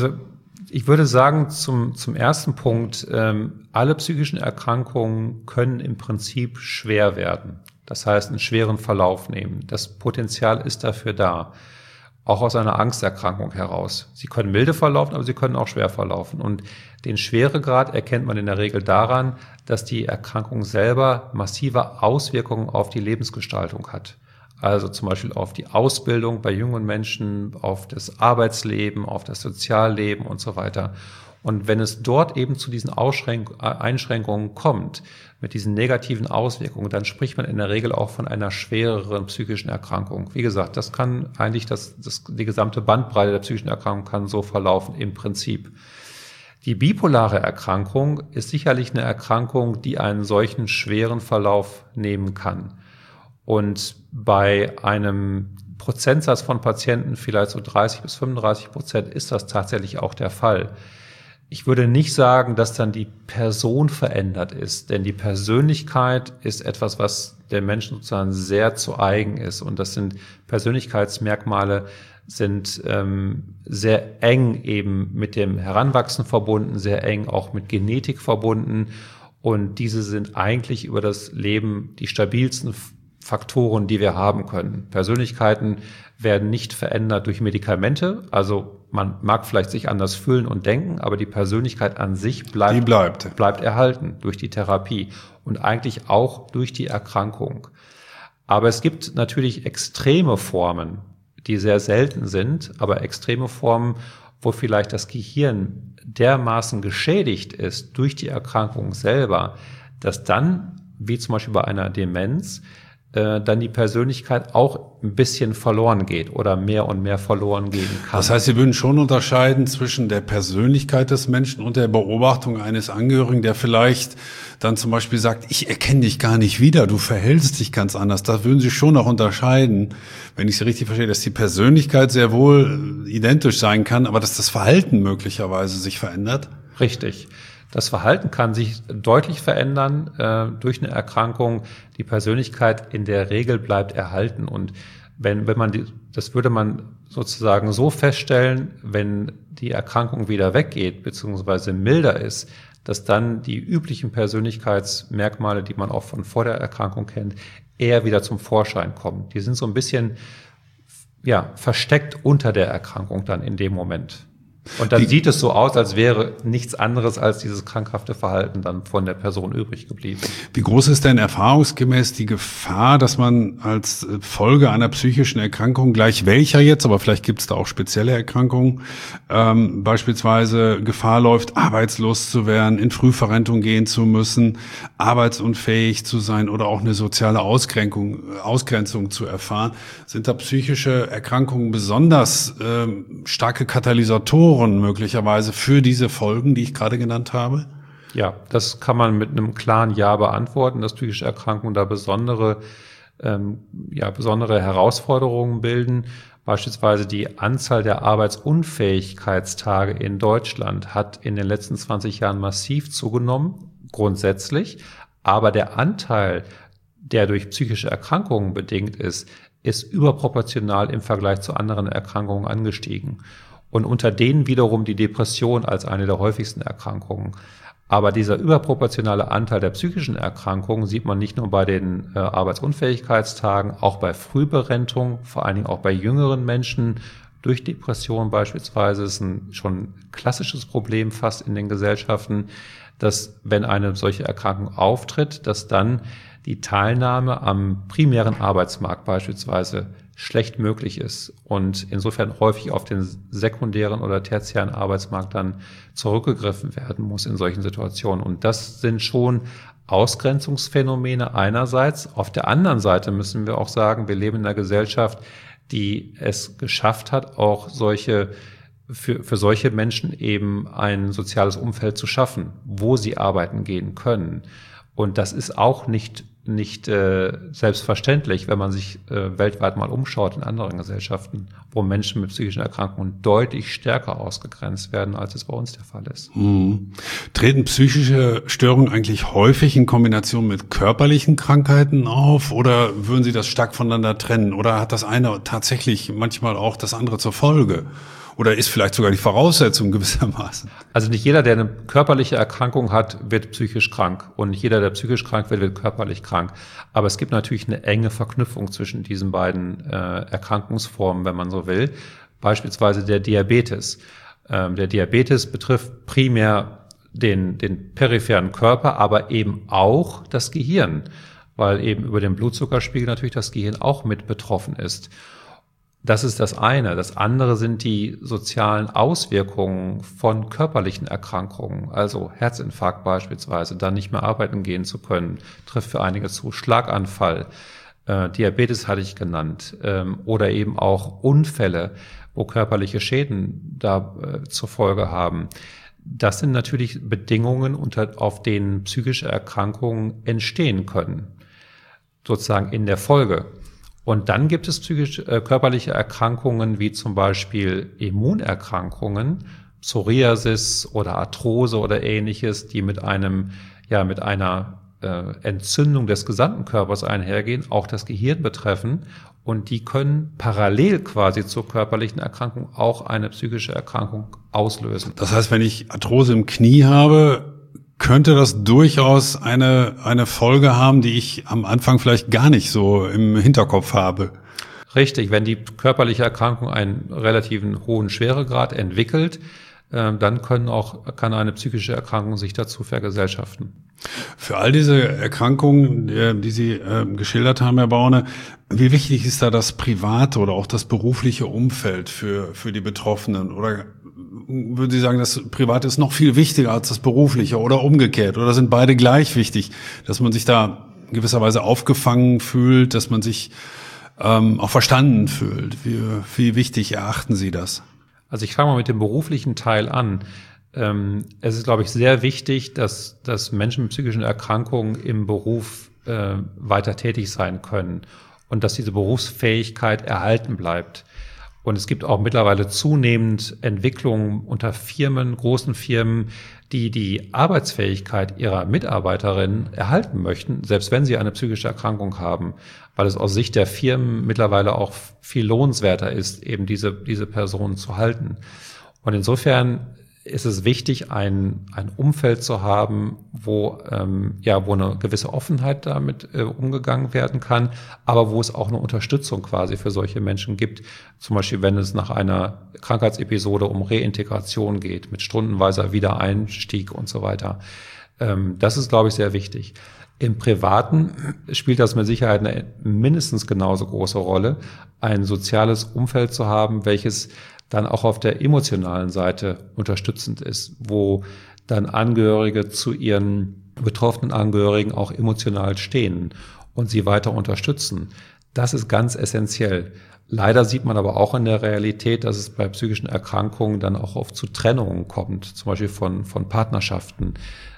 ich würde sagen, zum ersten Punkt, alle psychischen Erkrankungen können im Prinzip schwer werden. Das heißt, einen schweren Verlauf nehmen. Das Potenzial ist dafür da. auch aus einer Angsterkrankung heraus. Sie können milde verlaufen, aber sie können auch schwer verlaufen. Und den Schweregrad erkennt man in der Regel daran, dass die Erkrankung selber massive Auswirkungen auf die Lebensgestaltung hat. Also zum Beispiel auf die Ausbildung bei jungen Menschen, auf das Arbeitsleben, auf das Sozialleben und so weiter. Und wenn es dort eben zu diesen Einschränkungen kommt, mit diesen negativen Auswirkungen, dann spricht man in der Regel auch von einer schwereren psychischen Erkrankung. Wie gesagt, das kann eigentlich die gesamte Bandbreite der psychischen Erkrankung kann so verlaufen im Prinzip. Die bipolare Erkrankung ist sicherlich eine Erkrankung, die einen solchen schweren Verlauf nehmen kann. Und bei einem Prozentsatz von Patienten, vielleicht so 30-35%, ist das tatsächlich auch der Fall. Ich würde nicht sagen, dass dann die Person verändert ist, denn die Persönlichkeit ist etwas, was der Menschen sozusagen sehr zu eigen ist. Und das sind Persönlichkeitsmerkmale, sind sehr eng eben mit dem Heranwachsen verbunden, sehr eng auch mit Genetik verbunden. Und diese sind eigentlich über das Leben die stabilsten Faktoren, die wir haben können. Persönlichkeiten werden nicht verändert durch Medikamente. Also man mag vielleicht sich anders fühlen und denken, aber die Persönlichkeit an sich bleibt erhalten durch die Therapie und eigentlich auch durch die Erkrankung. Aber es gibt natürlich extreme Formen, die sehr selten sind, aber extreme Formen, wo vielleicht das Gehirn dermaßen geschädigt ist durch die Erkrankung selber, dass dann, wie zum Beispiel bei einer Demenz, dann die Persönlichkeit auch ein bisschen verloren geht oder mehr und mehr verloren gehen kann. Das heißt, Sie würden schon unterscheiden zwischen der Persönlichkeit des Menschen und der Beobachtung eines Angehörigen, der vielleicht dann zum Beispiel sagt, ich erkenne dich gar nicht wieder, du verhältst dich ganz anders. Da würden Sie schon noch unterscheiden, wenn ich Sie richtig verstehe, dass die Persönlichkeit sehr wohl identisch sein kann, aber dass das Verhalten möglicherweise sich verändert? Richtig. Das Verhalten kann sich deutlich verändern durch eine Erkrankung. Die Persönlichkeit in der Regel bleibt erhalten. Und wenn man das würde man sozusagen so feststellen, wenn die Erkrankung wieder weggeht beziehungsweise milder ist, dass dann die üblichen Persönlichkeitsmerkmale, die man auch von vor der Erkrankung kennt, eher wieder zum Vorschein kommen. Die sind so ein bisschen versteckt unter der Erkrankung dann in dem Moment. Und dann sieht es so aus, als wäre nichts anderes als dieses krankhafte Verhalten dann von der Person übrig geblieben. Wie groß ist denn erfahrungsgemäß die Gefahr, dass man als Folge einer psychischen Erkrankung, gleich welcher jetzt, aber vielleicht gibt es da auch spezielle Erkrankungen, beispielsweise Gefahr läuft, arbeitslos zu werden, in Frühverrentung gehen zu müssen, arbeitsunfähig zu sein oder auch eine soziale Ausgrenzung zu erfahren? Sind da psychische Erkrankungen besonders starke Katalysatoren möglicherweise für diese Folgen, die ich gerade genannt habe? Ja, das kann man mit einem klaren Ja beantworten, dass psychische Erkrankungen da besondere Herausforderungen bilden. Beispielsweise die Anzahl der Arbeitsunfähigkeitstage in Deutschland hat in den letzten 20 Jahren massiv zugenommen, grundsätzlich. Aber der Anteil, der durch psychische Erkrankungen bedingt ist überproportional im Vergleich zu anderen Erkrankungen angestiegen. Und unter denen wiederum die Depression als eine der häufigsten Erkrankungen. Aber dieser überproportionale Anteil der psychischen Erkrankungen sieht man nicht nur bei den Arbeitsunfähigkeitstagen, auch bei Frühberentung, vor allen Dingen auch bei jüngeren Menschen durch Depression beispielsweise. Das ist ein schon klassisches Problem fast in den Gesellschaften, dass wenn eine solche Erkrankung auftritt, dass dann die Teilnahme am primären Arbeitsmarkt beispielsweise schlecht möglich ist und insofern häufig auf den sekundären oder tertiären Arbeitsmarkt dann zurückgegriffen werden muss in solchen Situationen. Und das sind schon Ausgrenzungsphänomene einerseits. Auf der anderen Seite müssen wir auch sagen, wir leben in einer Gesellschaft, die es geschafft hat, auch für solche Menschen eben ein soziales Umfeld zu schaffen, wo sie arbeiten gehen können. Und das ist auch nicht selbstverständlich, wenn man sich weltweit mal umschaut in anderen Gesellschaften, wo Menschen mit psychischen Erkrankungen deutlich stärker ausgegrenzt werden, als es bei uns der Fall ist. Treten psychische Störungen eigentlich häufig in Kombination mit körperlichen Krankheiten auf oder würden Sie das stark voneinander trennen? Oder hat das eine tatsächlich manchmal auch das andere zur Folge? oder ist vielleicht sogar die Voraussetzung gewissermaßen. Also nicht jeder, der eine körperliche Erkrankung hat, wird psychisch krank. Und nicht jeder, der psychisch krank wird, wird körperlich krank. Aber es gibt natürlich eine enge Verknüpfung zwischen diesen beiden Erkrankungsformen, wenn man so will. Beispielsweise der Diabetes. Der Diabetes betrifft primär den peripheren Körper, aber eben auch das Gehirn, weil eben über den Blutzuckerspiegel natürlich das Gehirn auch mit betroffen ist. Das ist das eine. Das andere sind die sozialen Auswirkungen von körperlichen Erkrankungen, also Herzinfarkt beispielsweise, dann nicht mehr arbeiten gehen zu können, trifft für einige zu, Schlaganfall, Diabetes hatte ich genannt, oder eben auch Unfälle, wo körperliche Schäden da zur Folge haben. Das sind natürlich Bedingungen, auf denen psychische Erkrankungen entstehen können, sozusagen in der Folge. Und dann gibt es körperliche Erkrankungen wie zum Beispiel Immunerkrankungen, Psoriasis oder Arthrose oder ähnliches, die mit einer Entzündung des gesamten Körpers einhergehen, auch das Gehirn betreffen. Und die können parallel quasi zur körperlichen Erkrankung auch eine psychische Erkrankung auslösen. Das heißt, wenn ich Arthrose im Knie habe, könnte das durchaus eine Folge haben, die ich am Anfang vielleicht gar nicht so im Hinterkopf habe. Richtig, wenn die körperliche Erkrankung einen relativen hohen Schweregrad entwickelt, dann kann eine psychische Erkrankung sich dazu vergesellschaften. Für all diese Erkrankungen, die Sie geschildert haben, Herr Baune, wie wichtig ist da das private oder auch das berufliche Umfeld für die Betroffenen? Oder würden Sie sagen, das Private ist noch viel wichtiger als das Berufliche oder umgekehrt? Oder sind beide gleich wichtig, dass man sich da in gewisser Weise aufgefangen fühlt, dass man sich auch verstanden fühlt? Wie wichtig erachten Sie das? Also ich fange mal mit dem beruflichen Teil an. Es ist, glaube ich, sehr wichtig, dass Menschen mit psychischen Erkrankungen im Beruf weiter tätig sein können und dass diese Berufsfähigkeit erhalten bleibt. Und es gibt auch mittlerweile zunehmend Entwicklungen unter großen Firmen, die Arbeitsfähigkeit ihrer Mitarbeiterinnen erhalten möchten, selbst wenn sie eine psychische Erkrankung haben, weil es aus Sicht der Firmen mittlerweile auch viel lohnenswerter ist, eben diese Personen zu halten. Und insofern ist es wichtig, ein Umfeld zu haben, wo eine gewisse Offenheit damit umgegangen werden kann, aber wo es auch eine Unterstützung quasi für solche Menschen gibt. Zum Beispiel, wenn es nach einer Krankheitsepisode um Reintegration geht, mit stundenweiser Wiedereinstieg und so weiter. Das ist, glaube ich, sehr wichtig. Im Privaten spielt das mit Sicherheit eine mindestens genauso große Rolle, ein soziales Umfeld zu haben, welches dann auch auf der emotionalen Seite unterstützend ist, wo dann Angehörige zu ihren betroffenen Angehörigen auch emotional stehen und sie weiter unterstützen. Das ist ganz essentiell. Leider sieht man aber auch in der Realität, dass es bei psychischen Erkrankungen dann auch oft zu Trennungen kommt, zum Beispiel von Partnerschaften,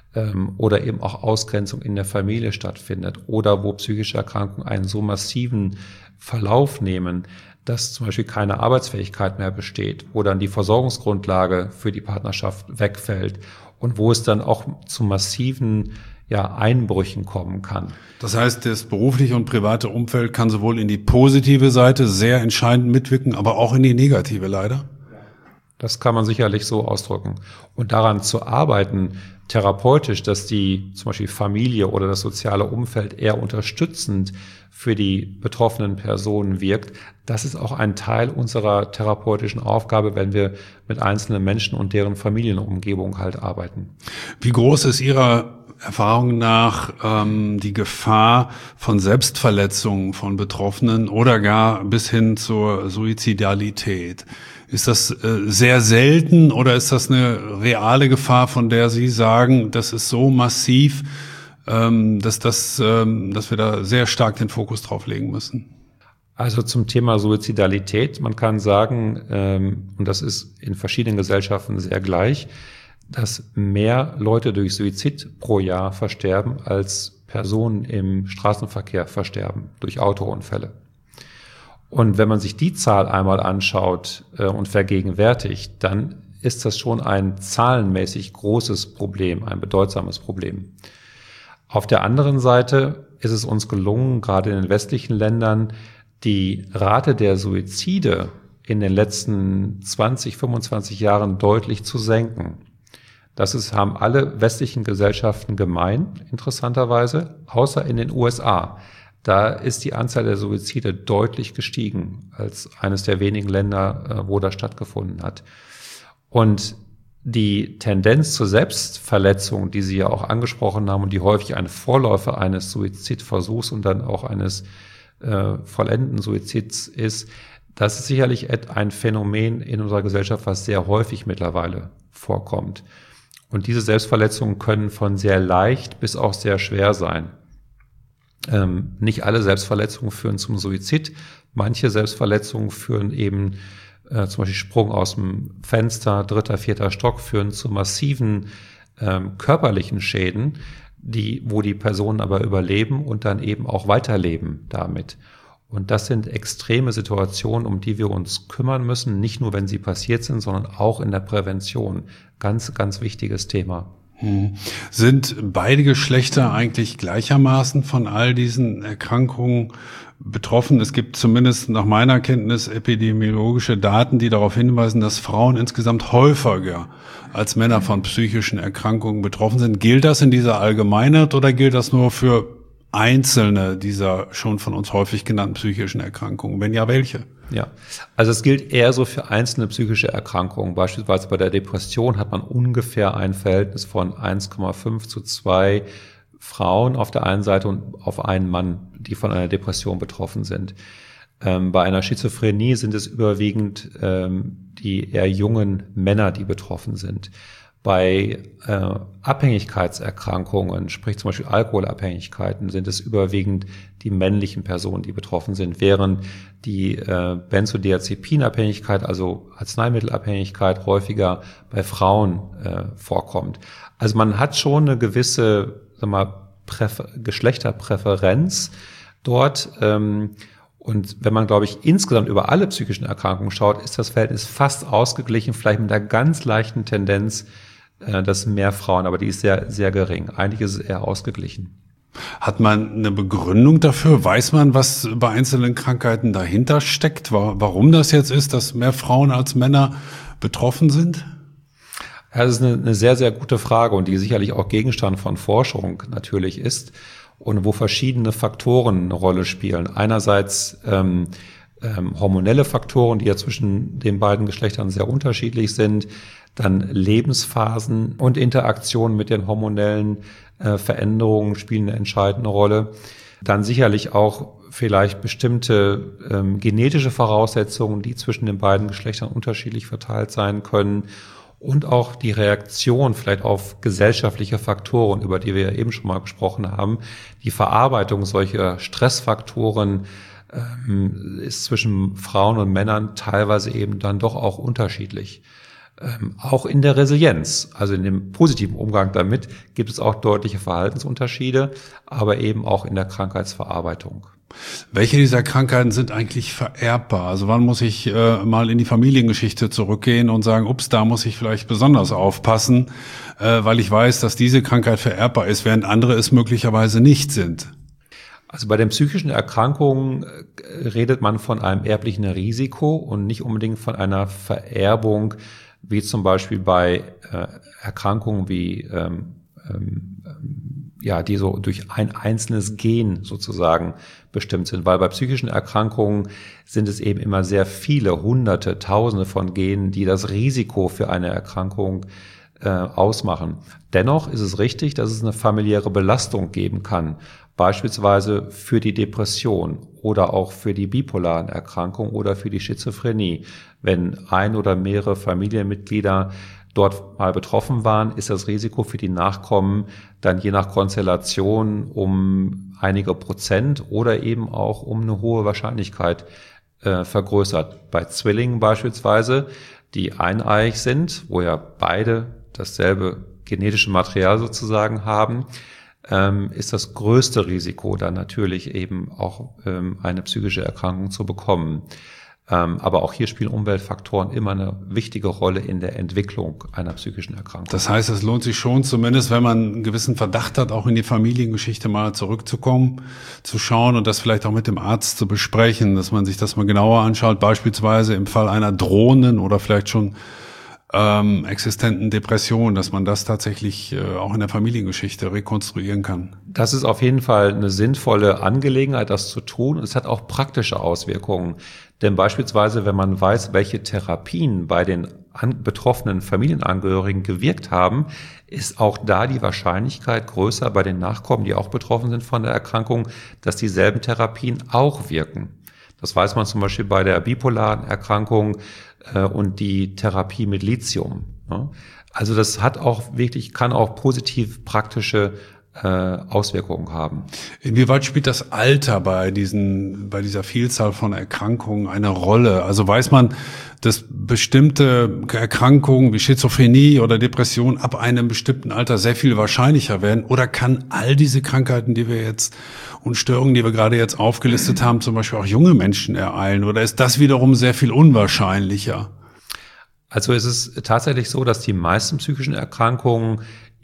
oder eben auch Ausgrenzung in der Familie stattfindet oder wo psychische Erkrankungen einen so massiven Verlauf nehmen, dass zum Beispiel keine Arbeitsfähigkeit mehr besteht, wo dann die Versorgungsgrundlage für die Partnerschaft wegfällt und wo es dann auch zu massiven Einbrüchen kommen kann. Das heißt, das berufliche und private Umfeld kann sowohl in die positive Seite sehr entscheidend mitwirken, aber auch in die negative leider? Das kann man sicherlich so ausdrücken. Und daran zu arbeiten, therapeutisch, dass die zum Beispiel Familie oder das soziale Umfeld eher unterstützend für die betroffenen Personen wirkt, das ist auch ein Teil unserer therapeutischen Aufgabe, wenn wir mit einzelnen Menschen und deren Familienumgebung halt arbeiten. Wie groß ist Ihrer Erfahrung nach die Gefahr von Selbstverletzungen von Betroffenen oder gar bis hin zur Suizidalität? Ist das sehr selten oder ist das eine reale Gefahr, von der Sie sagen, das ist so massiv, dass wir da sehr stark den Fokus drauf legen müssen? Also zum Thema Suizidalität, man kann sagen, und das ist in verschiedenen Gesellschaften sehr gleich, dass mehr Leute durch Suizid pro Jahr versterben, als Personen im Straßenverkehr versterben durch Autounfälle. Und wenn man sich die Zahl einmal anschaut und vergegenwärtigt, dann ist das schon ein zahlenmäßig großes Problem, ein bedeutsames Problem. Auf der anderen Seite ist es uns gelungen, gerade in den westlichen Ländern, die Rate der Suizide in den letzten 20, 25 Jahren deutlich zu senken. Haben alle westlichen Gesellschaften gemein, interessanterweise, außer in den USA. Da ist die Anzahl der Suizide deutlich gestiegen als eines der wenigen Länder, wo das stattgefunden hat. Und die Tendenz zur Selbstverletzung, die Sie ja auch angesprochen haben und die häufig ein Vorläufer eines Suizidversuchs und dann auch eines vollendeten Suizids ist, das ist sicherlich ein Phänomen in unserer Gesellschaft, was sehr häufig mittlerweile vorkommt. Und diese Selbstverletzungen können von sehr leicht bis auch sehr schwer sein. Nicht alle Selbstverletzungen führen zum Suizid. Manche Selbstverletzungen führen eben zum Beispiel Sprung aus dem Fenster, 3., 4. Stock, führen zu massiven körperlichen Schäden, wo die Personen aber überleben und dann eben auch weiterleben damit. Und das sind extreme Situationen, um die wir uns kümmern müssen, nicht nur, wenn sie passiert sind, sondern auch in der Prävention. Ganz, ganz wichtiges Thema. Sind beide Geschlechter eigentlich gleichermaßen von all diesen Erkrankungen betroffen? Es gibt zumindest nach meiner Kenntnis epidemiologische Daten, die darauf hinweisen, dass Frauen insgesamt häufiger als Männer von psychischen Erkrankungen betroffen sind. Gilt das in dieser Allgemeinheit oder gilt das nur für einzelne dieser schon von uns häufig genannten psychischen Erkrankungen? Wenn ja, welche? Ja, also es gilt eher so für einzelne psychische Erkrankungen. Beispielsweise bei der Depression hat man ungefähr ein Verhältnis von 1,5 zu 2 Frauen auf der einen Seite und auf einen Mann, die von einer Depression betroffen sind. Bei einer Schizophrenie sind es überwiegend die eher jungen Männer, die betroffen sind. Bei Abhängigkeitserkrankungen, sprich zum Beispiel Alkoholabhängigkeiten, sind es überwiegend die männlichen Personen, die betroffen sind, während die Benzodiazepinabhängigkeit, also Arzneimittelabhängigkeit, häufiger bei Frauen vorkommt. Also man hat schon eine gewisse, Geschlechterpräferenz dort. Und wenn man, glaube ich, insgesamt über alle psychischen Erkrankungen schaut, ist das Verhältnis fast ausgeglichen, vielleicht mit einer ganz leichten Tendenz, dass mehr Frauen, aber die ist sehr, sehr gering. Eigentlich ist es eher ausgeglichen. Hat man eine Begründung dafür? Weiß man, was bei einzelnen Krankheiten dahinter steckt? Warum das jetzt ist, dass mehr Frauen als Männer betroffen sind? Ja, das ist eine sehr, sehr gute Frage und die sicherlich auch Gegenstand von Forschung natürlich ist und wo verschiedene Faktoren eine Rolle spielen. Einerseits hormonelle Faktoren, die ja zwischen den beiden Geschlechtern sehr unterschiedlich sind, dann Lebensphasen und Interaktionen mit den hormonellen Veränderungen spielen eine entscheidende Rolle. Dann sicherlich auch vielleicht bestimmte genetische Voraussetzungen, die zwischen den beiden Geschlechtern unterschiedlich verteilt sein können. Und auch die Reaktion vielleicht auf gesellschaftliche Faktoren, über die wir ja eben schon mal gesprochen haben. Die Verarbeitung solcher Stressfaktoren ist zwischen Frauen und Männern teilweise eben dann doch auch unterschiedlich. Auch in der Resilienz, also in dem positiven Umgang damit, gibt es auch deutliche Verhaltensunterschiede, aber eben auch in der Krankheitsverarbeitung. Welche dieser Krankheiten sind eigentlich vererbbar? Also wann muss ich mal in die Familiengeschichte zurückgehen und sagen, ups, da muss ich vielleicht besonders aufpassen, weil ich weiß, dass diese Krankheit vererbbar ist, während andere es möglicherweise nicht sind? Also bei den psychischen Erkrankungen redet man von einem erblichen Risiko und nicht unbedingt von einer Vererbung, wie zum Beispiel bei Erkrankungen wie die so durch ein einzelnes Gen sozusagen bestimmt sind, weil bei psychischen Erkrankungen sind es eben immer sehr viele, Hunderte, Tausende von Genen, die das Risiko für eine Erkrankung ausmachen. Dennoch ist es richtig, dass es eine familiäre Belastung geben kann, beispielsweise für die Depression oder auch für die bipolaren Erkrankungen oder für die Schizophrenie. Wenn ein oder mehrere Familienmitglieder dort mal betroffen waren, ist das Risiko für die Nachkommen dann je nach Konstellation um einige Prozent oder eben auch um eine hohe Wahrscheinlichkeit vergrößert. Bei Zwillingen beispielsweise, die eineiig sind, wo ja beide dasselbe genetische Material sozusagen haben, ist das größte Risiko dann natürlich eben auch eine psychische Erkrankung zu bekommen. Aber auch hier spielen Umweltfaktoren immer eine wichtige Rolle in der Entwicklung einer psychischen Erkrankung. Das heißt, es lohnt sich schon, zumindest wenn man einen gewissen Verdacht hat, auch in die Familiengeschichte mal zurückzukommen, zu schauen und das vielleicht auch mit dem Arzt zu besprechen, dass man sich das mal genauer anschaut, beispielsweise im Fall einer drohenden oder vielleicht schon existenten Depression, dass man das tatsächlich auch in der Familiengeschichte rekonstruieren kann. Das ist auf jeden Fall eine sinnvolle Angelegenheit, das zu tun. Es hat auch praktische Auswirkungen. Denn beispielsweise, wenn man weiß, welche Therapien bei den betroffenen Familienangehörigen gewirkt haben, ist auch da die Wahrscheinlichkeit größer bei den Nachkommen, die auch betroffen sind von der Erkrankung, dass dieselben Therapien auch wirken. Das weiß man zum Beispiel bei der bipolaren Erkrankung und die Therapie mit Lithium. Also das hat auch wirklich, kann auch positiv praktische Auswirkungen haben. Inwieweit spielt das Alter bei dieser Vielzahl von Erkrankungen eine Rolle? Also weiß man, dass bestimmte Erkrankungen wie Schizophrenie oder Depression ab einem bestimmten Alter sehr viel wahrscheinlicher werden? Oder kann all diese Krankheiten, die wir jetzt und Störungen, die wir gerade jetzt aufgelistet haben, zum Beispiel auch junge Menschen ereilen? Oder ist das wiederum sehr viel unwahrscheinlicher? Also es ist tatsächlich so, dass die meisten psychischen Erkrankungen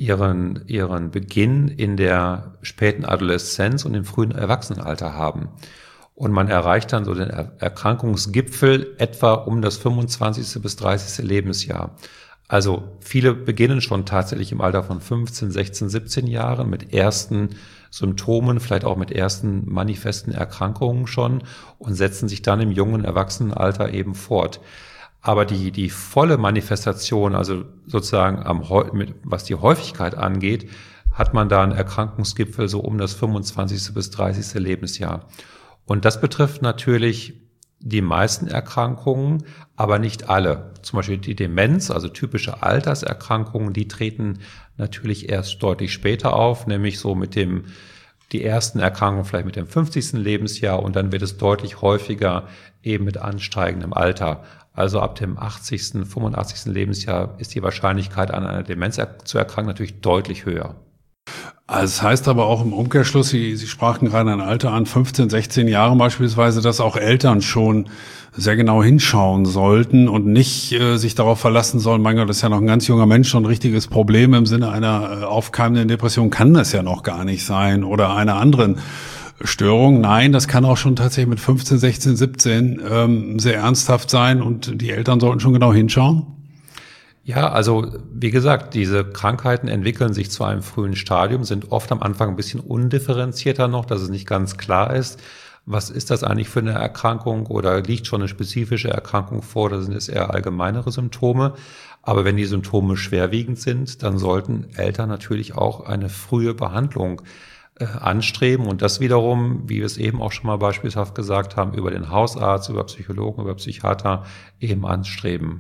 ihren Beginn in der späten Adoleszenz und im frühen Erwachsenenalter haben. Und man erreicht dann so den Erkrankungsgipfel etwa um das 25. bis 30. Lebensjahr. Also viele beginnen schon tatsächlich im Alter von 15, 16, 17 Jahren mit ersten Symptomen, vielleicht auch mit ersten manifesten Erkrankungen schon und setzen sich dann im jungen Erwachsenenalter eben fort. Aber die volle Manifestation, also sozusagen was die Häufigkeit angeht, hat man da einen Erkrankungsgipfel so um das 25. bis 30. Lebensjahr. Und das betrifft natürlich die meisten Erkrankungen, aber nicht alle. Zum Beispiel die Demenz, also typische Alterserkrankungen, die treten natürlich erst deutlich später auf, nämlich so die ersten Erkrankungen vielleicht mit dem 50. Lebensjahr und dann wird es deutlich häufiger eben mit ansteigendem Alter. Also ab dem 80., 85. Lebensjahr ist die Wahrscheinlichkeit, an einer Demenz zu erkranken, natürlich deutlich höher. Also das heißt aber auch im Umkehrschluss, Sie sprachen gerade ein Alter an, 15, 16 Jahre beispielsweise, dass auch Eltern schon sehr genau hinschauen sollten und nicht sich darauf verlassen sollen, mein Gott, das ist ja noch ein ganz junger Mensch, schon ein richtiges Problem im Sinne einer aufkeimenden Depression kann das ja noch gar nicht sein oder einer anderen Störung. Nein, das kann auch schon tatsächlich mit 15, 16, 17 sehr ernsthaft sein und die Eltern sollten schon genau hinschauen. Ja, also wie gesagt, diese Krankheiten entwickeln sich zu einem frühen Stadium, sind oft am Anfang ein bisschen undifferenzierter noch, dass es nicht ganz klar ist, was ist das eigentlich für eine Erkrankung oder liegt schon eine spezifische Erkrankung vor oder sind es eher allgemeinere Symptome. Aber wenn die Symptome schwerwiegend sind, dann sollten Eltern natürlich auch eine frühe Behandlung anstreben und das wiederum, wie wir es eben auch schon mal beispielhaft gesagt haben, über den Hausarzt, über Psychologen, über Psychiater eben anstreben.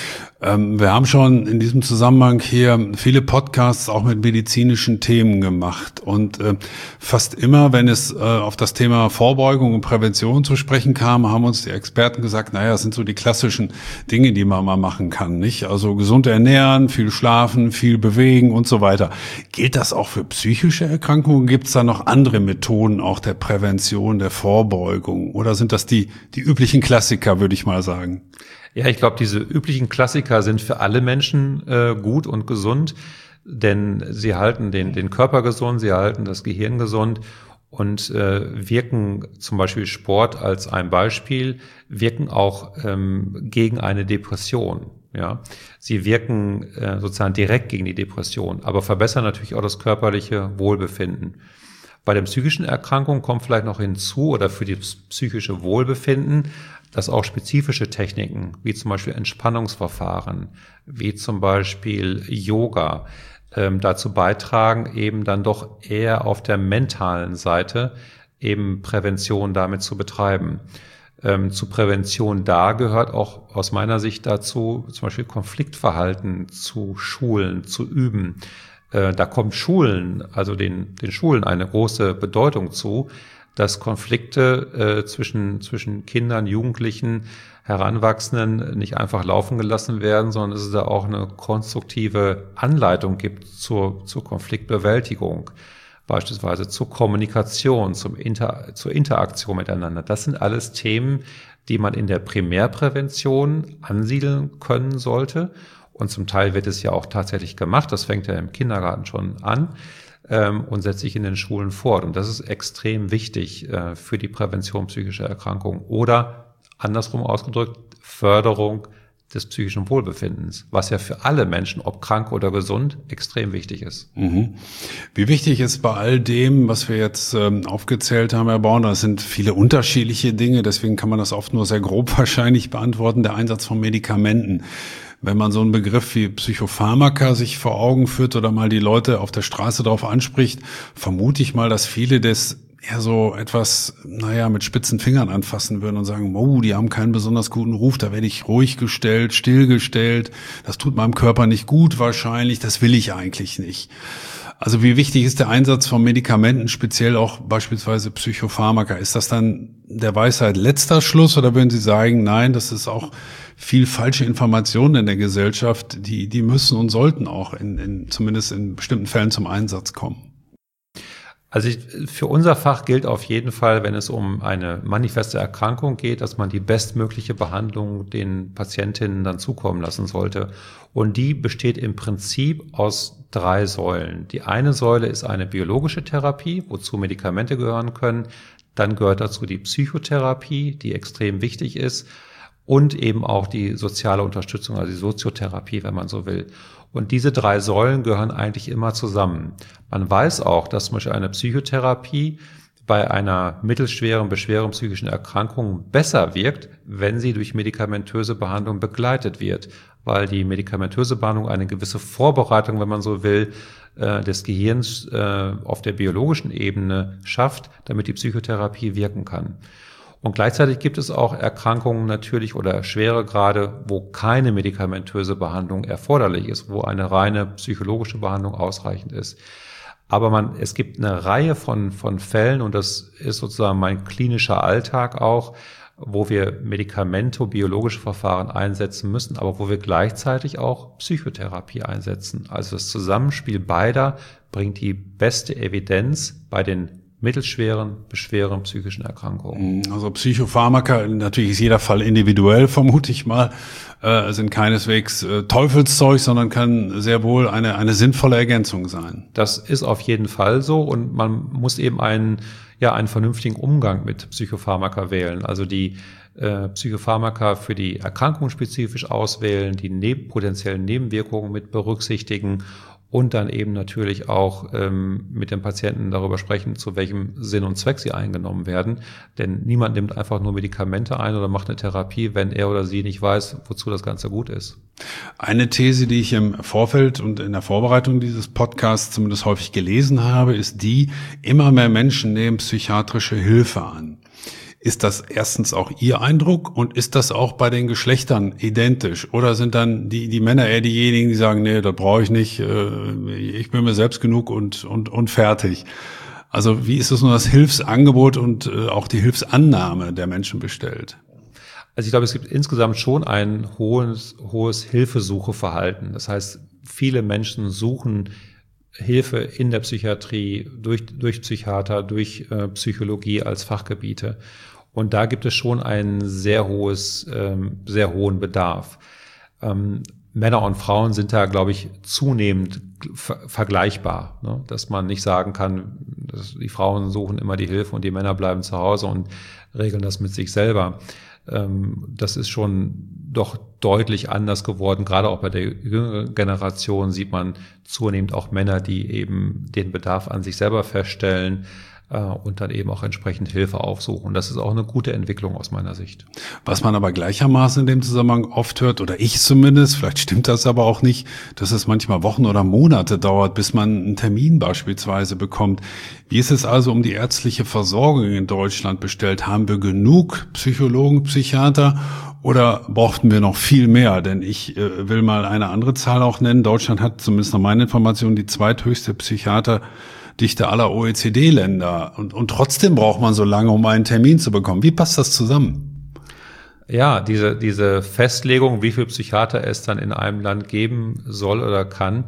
Wir haben schon in diesem Zusammenhang hier viele Podcasts auch mit medizinischen Themen gemacht und fast immer, wenn es auf das Thema Vorbeugung und Prävention zu sprechen kam, haben uns die Experten gesagt, naja, das sind so die klassischen Dinge, die man mal machen kann, nicht? Also gesund ernähren, viel schlafen, viel bewegen und so weiter. Gilt das auch für psychische Erkrankungen? Gibt es da noch andere Methoden auch der Prävention, der Vorbeugung? Oder sind das die üblichen Klassiker, würde ich mal sagen? Ja, ich glaube, diese üblichen Klassiker sind für alle Menschen gut und gesund, denn sie halten den Körper gesund, sie halten das Gehirn gesund und wirken zum Beispiel Sport als ein Beispiel, wirken auch gegen eine Depression. Ja, sie wirken sozusagen direkt gegen die Depression, aber verbessern natürlich auch das körperliche Wohlbefinden. Bei den psychischen Erkrankungen kommt vielleicht noch hinzu oder für das psychische Wohlbefinden, dass auch spezifische Techniken, wie zum Beispiel Entspannungsverfahren, wie zum Beispiel Yoga, dazu beitragen, eben dann doch eher auf der mentalen Seite eben Prävention damit zu betreiben. Zu Prävention da gehört auch aus meiner Sicht dazu, zum Beispiel Konfliktverhalten zu schulen, zu üben. Da kommt Schulen, also den Schulen eine große Bedeutung zu, dass Konflikte zwischen Kindern, Jugendlichen, Heranwachsenden nicht einfach laufen gelassen werden, sondern dass es da auch eine konstruktive Anleitung gibt zur Konfliktbewältigung, beispielsweise zur Kommunikation, zur Interaktion miteinander. Das sind alles Themen, die man in der Primärprävention ansiedeln können sollte. Und zum Teil wird es ja auch tatsächlich gemacht. Das fängt ja im Kindergarten schon an und setzt sich in den Schulen fort. Und das ist extrem wichtig für die Prävention psychischer Erkrankungen oder andersrum ausgedrückt Förderung des psychischen Wohlbefindens, was ja für alle Menschen, ob krank oder gesund, extrem wichtig ist. Mhm. Wie wichtig ist bei all dem, was wir jetzt aufgezählt haben, Herr Borner, das sind viele unterschiedliche Dinge, deswegen kann man das oft nur sehr grob wahrscheinlich beantworten, der Einsatz von Medikamenten. Wenn man so einen Begriff wie Psychopharmaka sich vor Augen führt oder mal die Leute auf der Straße darauf anspricht, vermute ich mal, dass viele das eher so etwas, mit spitzen Fingern anfassen würden und sagen, oh, die haben keinen besonders guten Ruf, da werde ich ruhig gestellt, stillgestellt, das tut meinem Körper nicht gut wahrscheinlich, das will ich eigentlich nicht. Also wie wichtig ist der Einsatz von Medikamenten, speziell auch beispielsweise Psychopharmaka? Ist das dann der Weisheit letzter Schluss oder würden Sie sagen, nein, das ist auch viel falsche Informationen in der Gesellschaft, die müssen und sollten auch zumindest in bestimmten Fällen zum Einsatz kommen? Also für unser Fach gilt auf jeden Fall, wenn es um eine manifeste Erkrankung geht, dass man die bestmögliche Behandlung den Patientinnen dann zukommen lassen sollte. Und die besteht im Prinzip aus 3 Säulen. Die eine Säule ist eine biologische Therapie, wozu Medikamente gehören können. Dann gehört dazu die Psychotherapie, die extrem wichtig ist. Und eben auch die soziale Unterstützung, also die Soziotherapie, wenn man so will. Und diese 3 Säulen gehören eigentlich immer zusammen. Man weiß auch, dass zum Beispiel eine Psychotherapie bei einer mittelschweren bis schweren psychischen Erkrankung besser wirkt, wenn sie durch medikamentöse Behandlung begleitet wird, weil die medikamentöse Behandlung eine gewisse Vorbereitung, wenn man so will, des Gehirns auf der biologischen Ebene schafft, damit die Psychotherapie wirken kann. Und gleichzeitig gibt es auch Erkrankungen natürlich oder schwere Grade, wo keine medikamentöse Behandlung erforderlich ist, wo eine reine psychologische Behandlung ausreichend ist. Aber es gibt eine Reihe von Fällen, und das ist sozusagen mein klinischer Alltag auch, wo wir medikamentobiologische Verfahren einsetzen müssen, aber wo wir gleichzeitig auch Psychotherapie einsetzen. Also das Zusammenspiel beider bringt die beste Evidenz bei den mittelschweren bis schweren psychischen Erkrankungen. Also Psychopharmaka, natürlich ist jeder Fall individuell, vermute ich mal, sind keineswegs Teufelszeug, sondern kann sehr wohl eine sinnvolle Ergänzung sein. Das ist auf jeden Fall so, und man muss eben einen vernünftigen Umgang mit Psychopharmaka wählen. Also die Psychopharmaka für die Erkrankung spezifisch auswählen, die potenziellen Nebenwirkungen mit berücksichtigen und dann eben natürlich auch mit dem Patienten darüber sprechen, zu welchem Sinn und Zweck sie eingenommen werden. Denn niemand nimmt einfach nur Medikamente ein oder macht eine Therapie, wenn er oder sie nicht weiß, wozu das Ganze gut ist. Eine These, die ich im Vorfeld und in der Vorbereitung dieses Podcasts zumindest häufig gelesen habe, ist die, immer mehr Menschen nehmen psychiatrische Hilfe an. Ist das erstens auch Ihr Eindruck und ist das auch bei den Geschlechtern identisch? Oder sind dann die Männer eher diejenigen, die sagen, nee, das brauche ich nicht, ich bin mir selbst genug und fertig? Also wie ist es nun das Hilfsangebot und auch die Hilfsannahme der Menschen bestellt? Also ich glaube, es gibt insgesamt schon ein hohes Hilfesucheverhalten. Das heißt, viele Menschen suchen Hilfe in der Psychiatrie, durch Psychiater, durch Psychologie als Fachgebiete. Und da gibt es schon einen sehr hohen Bedarf. Männer und Frauen sind da, glaube ich, zunehmend vergleichbar, ne? Dass man nicht sagen kann, dass die Frauen suchen immer die Hilfe und die Männer bleiben zu Hause und regeln das mit sich selber. Das ist schon doch deutlich anders geworden. Gerade auch bei der jüngeren Generation sieht man zunehmend auch Männer, die eben den Bedarf an sich selber feststellen und dann eben auch entsprechend Hilfe aufsuchen. Das ist auch eine gute Entwicklung aus meiner Sicht. Was man aber gleichermaßen in dem Zusammenhang oft hört, oder ich zumindest, vielleicht stimmt das aber auch nicht, dass es manchmal Wochen oder Monate dauert, bis man einen Termin beispielsweise bekommt. Wie ist es also um die ärztliche Versorgung in Deutschland bestellt? Haben wir genug Psychologen, Psychiater oder brauchten wir noch viel mehr? Denn ich will mal eine andere Zahl auch nennen. Deutschland hat zumindest nach meinen Informationen die zweithöchste Psychiaterdichte aller OECD-Länder. Und trotzdem braucht man so lange, um einen Termin zu bekommen. Wie passt das zusammen? Ja, diese Festlegung, wie viel Psychiater es dann in einem Land geben soll oder kann,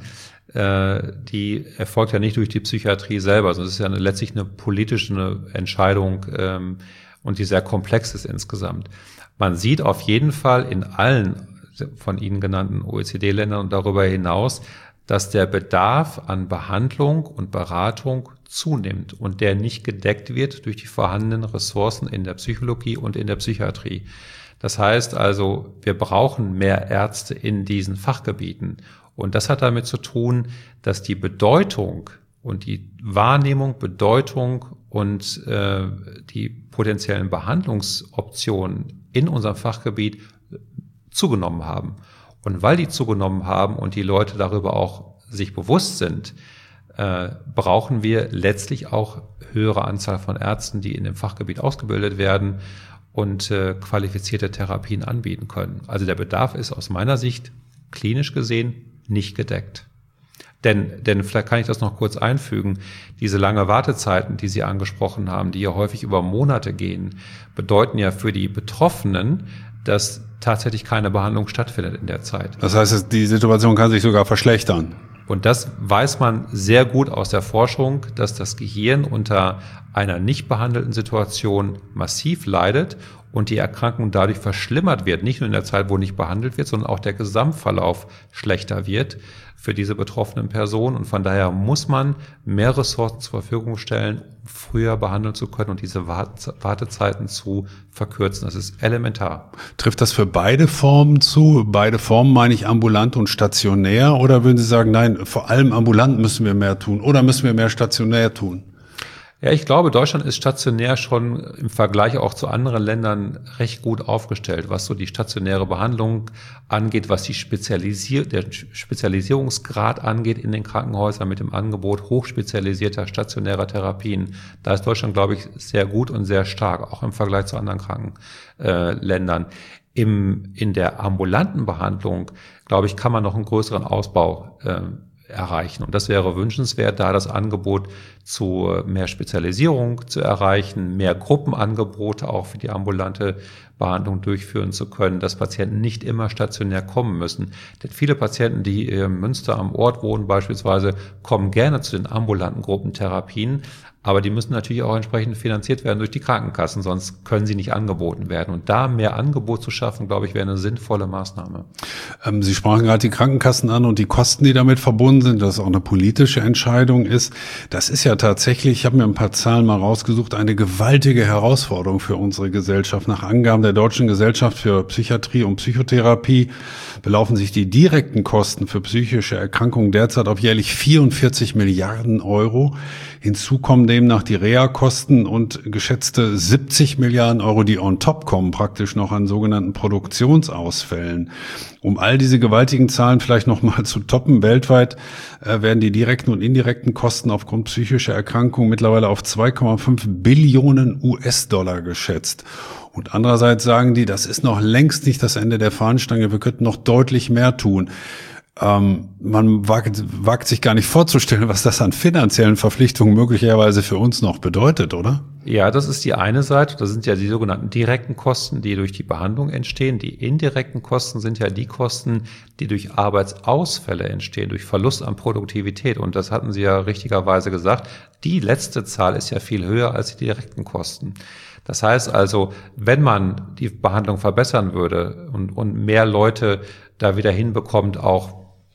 die erfolgt ja nicht durch die Psychiatrie selber, sondern es ist ja letztlich eine politische Entscheidung. und die sehr komplex ist insgesamt. Man sieht auf jeden Fall in allen von Ihnen genannten OECD-Ländern und darüber hinaus, dass der Bedarf an Behandlung und Beratung zunimmt und der nicht gedeckt wird durch die vorhandenen Ressourcen in der Psychologie und in der Psychiatrie. Das heißt also, wir brauchen mehr Ärzte in diesen Fachgebieten. Und das hat damit zu tun, dass die Bedeutung und die Wahrnehmung, Bedeutung und die potenziellen Behandlungsoptionen in unserem Fachgebiet zugenommen haben. Und weil die zugenommen haben und die Leute darüber auch sich bewusst sind, brauchen wir letztlich auch höhere Anzahl von Ärzten, die in dem Fachgebiet ausgebildet werden und qualifizierte Therapien anbieten können. Also der Bedarf ist aus meiner Sicht klinisch gesehen nicht gedeckt. Denn vielleicht kann ich das noch kurz einfügen, diese lange Wartezeiten, die Sie angesprochen haben, die ja häufig über Monate gehen, bedeuten ja für die Betroffenen, dass tatsächlich keine Behandlung stattfindet in der Zeit. Das heißt, die Situation kann sich sogar verschlechtern. Und das weiß man sehr gut aus der Forschung, dass das Gehirn unter einer nicht behandelten Situation massiv leidet und die Erkrankung dadurch verschlimmert wird, nicht nur in der Zeit, wo nicht behandelt wird, sondern auch der Gesamtverlauf schlechter wird für diese betroffenen Personen. Und von daher muss man mehr Ressourcen zur Verfügung stellen, um früher behandeln zu können und diese Wartezeiten zu verkürzen. Das ist elementar. Trifft das für beide Formen zu? Beide Formen meine ich ambulant und stationär? Oder würden Sie sagen, nein, vor allem ambulant müssen wir mehr tun oder müssen wir mehr stationär tun? Ja, ich glaube, Deutschland ist stationär schon im Vergleich auch zu anderen Ländern recht gut aufgestellt, was so die stationäre Behandlung angeht, was der Spezialisierungsgrad angeht in den Krankenhäusern mit dem Angebot hochspezialisierter stationärer Therapien. Da ist Deutschland, glaube ich, sehr gut und sehr stark, auch im Vergleich zu anderen Krankenländern. In der ambulanten Behandlung, glaube ich, kann man noch einen größeren Ausbau erreichen. Und das wäre wünschenswert, da das Angebot zu mehr Spezialisierung zu erreichen, mehr Gruppenangebote auch für die ambulante Behandlung durchführen zu können, dass Patienten nicht immer stationär kommen müssen. Denn viele Patienten, die in Münster am Ort wohnen beispielsweise, kommen gerne zu den ambulanten Gruppentherapien, aber die müssen natürlich auch entsprechend finanziert werden durch die Krankenkassen, sonst können sie nicht angeboten werden. Und da mehr Angebot zu schaffen, glaube ich, wäre eine sinnvolle Maßnahme. Sie sprachen gerade die Krankenkassen an und die Kosten, die damit verbunden sind, dass es auch eine politische Entscheidung ist. Das ist ja tatsächlich, ich habe mir ein paar Zahlen mal rausgesucht, eine gewaltige Herausforderung für unsere Gesellschaft. Nach Angaben der Deutschen Gesellschaft für Psychiatrie und Psychotherapie belaufen sich die direkten Kosten für psychische Erkrankungen derzeit auf jährlich 44 Milliarden Euro. Hinzu kommen demnach die Reha-Kosten und geschätzte 70 Milliarden Euro, die on top kommen, praktisch noch an sogenannten Produktionsausfällen. Um all diese gewaltigen Zahlen vielleicht noch mal zu toppen, weltweit werden die direkten und indirekten Kosten aufgrund psychischer Erkrankungen mittlerweile auf 2,5 Billionen US-Dollar geschätzt. Und andererseits sagen die, das ist noch längst nicht das Ende der Fahnenstange, wir könnten noch deutlich mehr tun. Man wagt sich gar nicht vorzustellen, was das an finanziellen Verpflichtungen möglicherweise für uns noch bedeutet, oder? Ja, das ist die eine Seite. Das sind ja die sogenannten direkten Kosten, die durch die Behandlung entstehen. Die indirekten Kosten sind ja die Kosten, die durch Arbeitsausfälle entstehen, durch Verlust an Produktivität. Und das hatten Sie ja richtigerweise gesagt. Die letzte Zahl ist ja viel höher als die direkten Kosten. Das heißt also, wenn man die Behandlung verbessern würde und mehr Leute da wieder hinbekommt, auch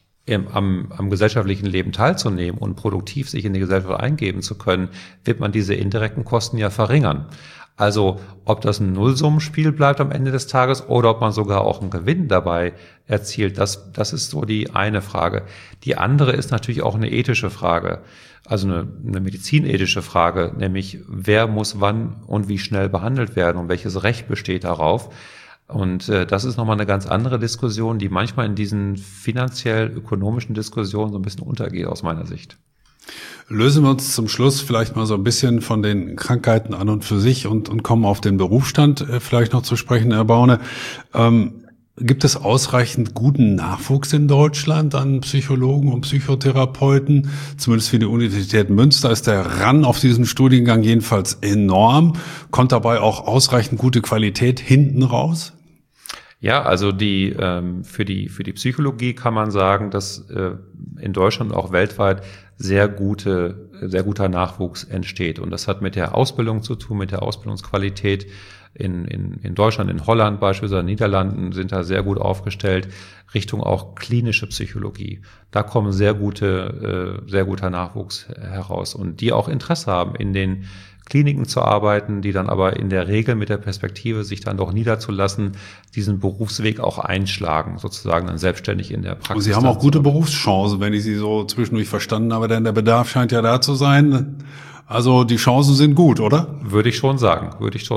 am gesellschaftlichen Leben teilzunehmen und produktiv sich in die Gesellschaft eingeben zu können, wird man diese indirekten Kosten ja verringern. Also ob das ein Nullsummenspiel bleibt am Ende des Tages oder ob man sogar auch einen Gewinn dabei erzielt, das ist so die eine Frage. Die andere ist natürlich auch eine ethische Frage, also eine medizinethische Frage, nämlich wer muss wann und wie schnell behandelt werden und welches Recht besteht darauf. Und das ist nochmal eine ganz andere Diskussion, die manchmal in diesen finanziell-ökonomischen Diskussionen so ein bisschen untergeht aus meiner Sicht. Lösen wir uns zum Schluss vielleicht mal so ein bisschen von den Krankheiten an und für sich und kommen auf den Berufsstand vielleicht noch zu sprechen, Herr Baune. Gibt es ausreichend guten Nachwuchs in Deutschland an Psychologen und Psychotherapeuten? Zumindest für die Universität Münster ist der Run auf diesen Studiengang jedenfalls enorm. Kommt dabei auch ausreichend gute Qualität hinten raus? Ja, also für die Psychologie kann man sagen, dass in Deutschland und auch weltweit sehr guter Nachwuchs entsteht. Und das hat mit der Ausbildung zu tun, mit der Ausbildungsqualität. In Deutschland, in Holland beispielsweise, in den Niederlanden sind da sehr gut aufgestellt, Richtung auch klinische Psychologie. Da kommen sehr guter Nachwuchs heraus und die auch Interesse haben, in den Kliniken zu arbeiten, die dann aber in der Regel mit der Perspektive, sich dann doch niederzulassen, diesen Berufsweg auch einschlagen, sozusagen dann selbstständig in der Praxis. Und Sie haben auch gute Berufschancen, wenn ich Sie so zwischendurch verstanden habe, denn der Bedarf scheint ja da zu sein. Also die Chancen sind gut, oder? Würde ich schon sagen.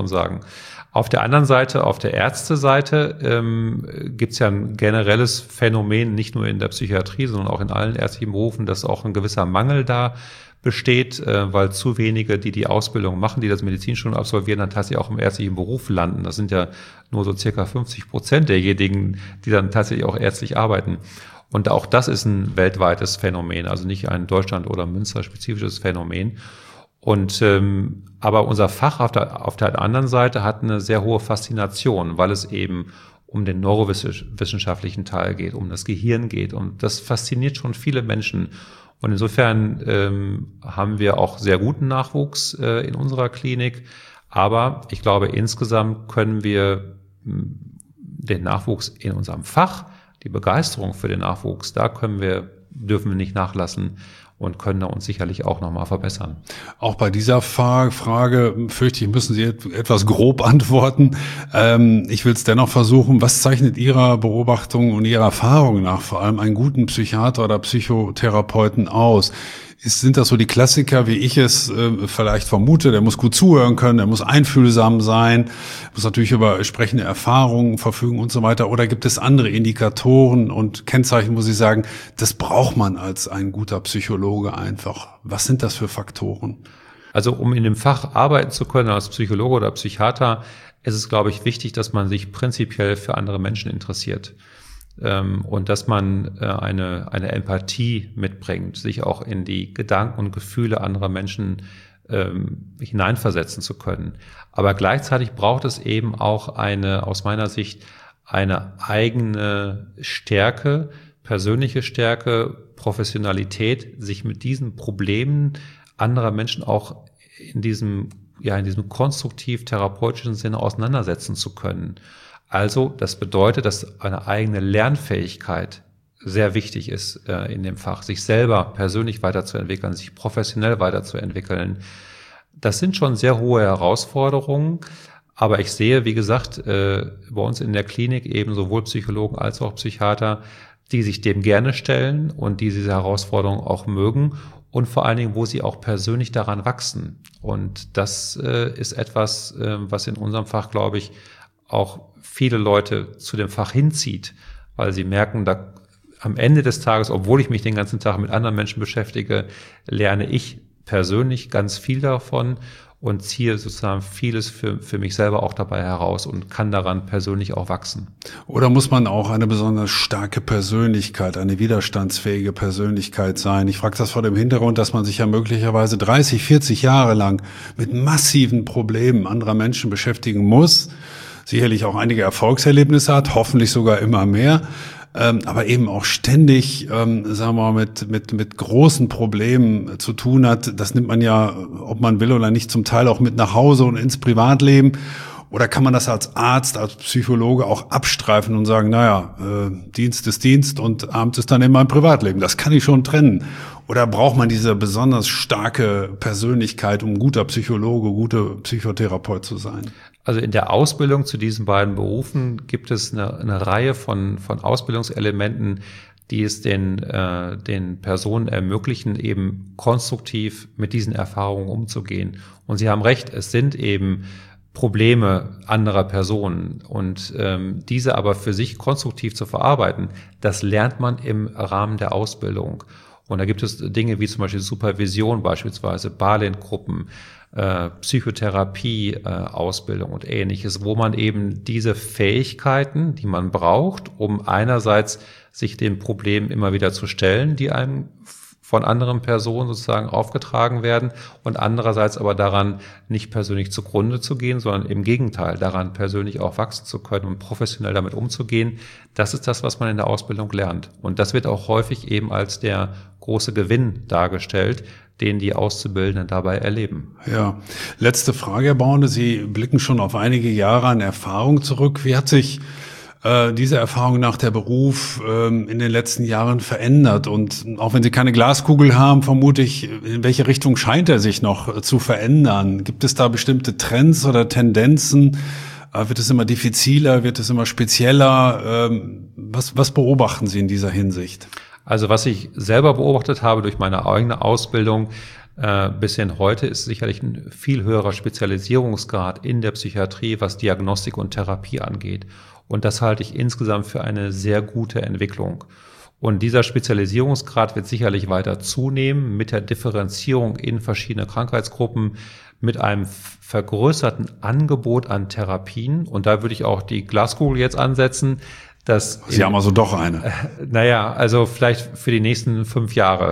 Auf der anderen Seite, auf der Ärzteseite, gibt es ja ein generelles Phänomen, nicht nur in der Psychiatrie, sondern auch in allen ärztlichen Berufen, dass auch ein gewisser Mangel da besteht, weil zu wenige, die Ausbildung machen, die das Medizinstudium absolvieren, dann tatsächlich auch im ärztlichen Beruf landen. Das sind ja nur so circa 50% derjenigen, die dann tatsächlich auch ärztlich arbeiten. Und auch das ist ein weltweites Phänomen, also nicht ein Deutschland- oder Münster-spezifisches Phänomen. Und aber unser Fach auf der anderen Seite hat eine sehr hohe Faszination, weil es eben um den neurowissenschaftlichen Teil geht, um das Gehirn geht. Und das fasziniert schon viele Menschen. Und insofern haben wir auch sehr guten Nachwuchs in unserer Klinik. Aber ich glaube, insgesamt können wir den Nachwuchs in unserem Fach, die Begeisterung für den Nachwuchs, dürfen wir nicht nachlassen und können da uns sicherlich auch nochmal verbessern. Auch bei dieser Frage, fürchte ich, müssen Sie etwas grob antworten. Ich will es dennoch versuchen. Was zeichnet Ihrer Beobachtung und Ihrer Erfahrung nach vor allem einen guten Psychiater oder Psychotherapeuten aus? Sind das so die Klassiker, wie ich es vielleicht vermute? Der muss gut zuhören können, der muss einfühlsam sein, muss natürlich über entsprechende Erfahrungen verfügen und so weiter. Oder gibt es andere Indikatoren und Kennzeichen, wo Sie sagen, das braucht man als ein guter Psychologe einfach? Was sind das für Faktoren? Also um in dem Fach arbeiten zu können als Psychologe oder Psychiater, ist es, glaube ich, wichtig, dass man sich prinzipiell für andere Menschen interessiert. Und dass man eine Empathie mitbringt, sich auch in die Gedanken und Gefühle anderer Menschen hineinversetzen zu können. Aber gleichzeitig braucht es eben auch aus meiner Sicht, eine eigene Stärke, persönliche Stärke, Professionalität, sich mit diesen Problemen anderer Menschen auch in diesem konstruktiv-therapeutischen Sinne auseinandersetzen zu können. Also, das bedeutet, dass eine eigene Lernfähigkeit sehr wichtig ist in dem Fach, sich selber persönlich weiterzuentwickeln, sich professionell weiterzuentwickeln. Das sind schon sehr hohe Herausforderungen, aber ich sehe, wie gesagt, bei uns in der Klinik eben sowohl Psychologen als auch Psychiater, die sich dem gerne stellen und die diese Herausforderungen auch mögen und vor allen Dingen, wo sie auch persönlich daran wachsen. Und das ist etwas, was in unserem Fach, glaube ich, auch viele Leute zu dem Fach hinzieht, weil sie merken, da am Ende des Tages, obwohl ich mich den ganzen Tag mit anderen Menschen beschäftige, lerne ich persönlich ganz viel davon und ziehe sozusagen vieles für mich selber auch dabei heraus und kann daran persönlich auch wachsen. Oder muss man auch eine besonders starke Persönlichkeit, eine widerstandsfähige Persönlichkeit sein? Ich frage das vor dem Hintergrund, dass man sich ja möglicherweise 30, 40 Jahre lang mit massiven Problemen anderer Menschen beschäftigen muss, sicherlich auch einige Erfolgserlebnisse hat, hoffentlich sogar immer mehr, aber eben auch ständig, sagen wir mal, mit großen Problemen zu tun hat. Das nimmt man ja, ob man will oder nicht, zum Teil auch mit nach Hause und ins Privatleben. Oder kann man das als Arzt, als Psychologe auch abstreifen und sagen, Dienst ist Dienst und abends ist dann eben mein Privatleben. Das kann ich schon trennen. Oder braucht man diese besonders starke Persönlichkeit, um guter Psychologe, guter Psychotherapeut zu sein? Also in der Ausbildung zu diesen beiden Berufen gibt es eine Reihe von Ausbildungselementen, die es den Personen ermöglichen, eben konstruktiv mit diesen Erfahrungen umzugehen. Und Sie haben recht, es sind eben Probleme anderer Personen und diese aber für sich konstruktiv zu verarbeiten, das lernt man im Rahmen der Ausbildung. Und da gibt es Dinge wie zum Beispiel Supervision, beispielsweise Balint-Gruppen, Psychotherapie, Ausbildung und Ähnliches, wo man eben diese Fähigkeiten, die man braucht, um einerseits sich den Problemen immer wieder zu stellen, die einem von anderen Personen sozusagen aufgetragen werden und andererseits aber daran nicht persönlich zugrunde zu gehen, sondern im Gegenteil daran persönlich auch wachsen zu können und professionell damit umzugehen. Das ist das, was man in der Ausbildung lernt. Und das wird auch häufig eben als der große Gewinn dargestellt, den die Auszubildenden dabei erleben. Ja, letzte Frage, Herr Baune. Sie blicken schon auf einige Jahre an Erfahrung zurück. Wie hat sich diese Erfahrung nach der Beruf in den letzten Jahren verändert? Und auch wenn Sie keine Glaskugel haben, vermute ich, in welche Richtung scheint er sich noch zu verändern? Gibt es da bestimmte Trends oder Tendenzen? Wird es immer diffiziler? Wird es immer spezieller? Was beobachten Sie in dieser Hinsicht? Also was ich selber beobachtet habe durch meine eigene Ausbildung bis hin heute, ist sicherlich ein viel höherer Spezialisierungsgrad in der Psychiatrie, was Diagnostik und Therapie angeht. Und das halte ich insgesamt für eine sehr gute Entwicklung. Und dieser Spezialisierungsgrad wird sicherlich weiter zunehmen mit der Differenzierung in verschiedene Krankheitsgruppen, mit einem vergrößerten Angebot an Therapien. Und da würde ich auch die Glaskugel jetzt ansetzen. Sie haben also doch eine. Naja, also vielleicht für die nächsten 5 Jahre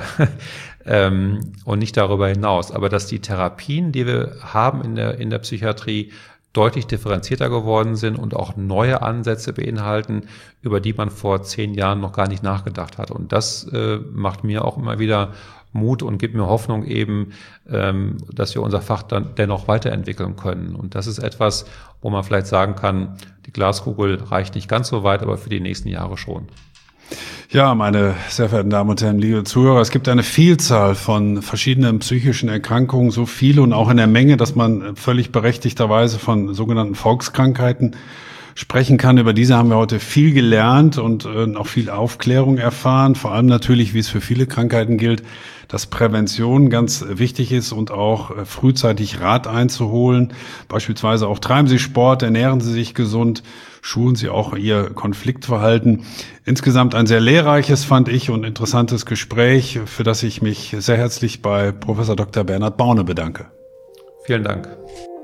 und nicht darüber hinaus. Aber dass die Therapien, die wir haben in der Psychiatrie, deutlich differenzierter geworden sind und auch neue Ansätze beinhalten, über die man vor 10 Jahren noch gar nicht nachgedacht hat. Und das macht mir auch immer wieder Mut und gibt mir Hoffnung eben, dass wir unser Fach dann dennoch weiterentwickeln können. Und das ist etwas, wo man vielleicht sagen kann, die Glaskugel reicht nicht ganz so weit, aber für die nächsten Jahre schon. Ja, meine sehr verehrten Damen und Herren, liebe Zuhörer, es gibt eine Vielzahl von verschiedenen psychischen Erkrankungen, so viele und auch in der Menge, dass man völlig berechtigterweise von sogenannten Volkskrankheiten sprechen kann. Über diese haben wir heute viel gelernt und auch viel Aufklärung erfahren. Vor allem natürlich, wie es für viele Krankheiten gilt, dass Prävention ganz wichtig ist und auch frühzeitig Rat einzuholen. Beispielsweise auch treiben Sie Sport, ernähren Sie sich gesund, schulen Sie auch Ihr Konfliktverhalten. Insgesamt ein sehr lehrreiches, fand ich, und interessantes Gespräch, für das ich mich sehr herzlich bei Professor Dr. Bernhard Baune bedanke. Vielen Dank.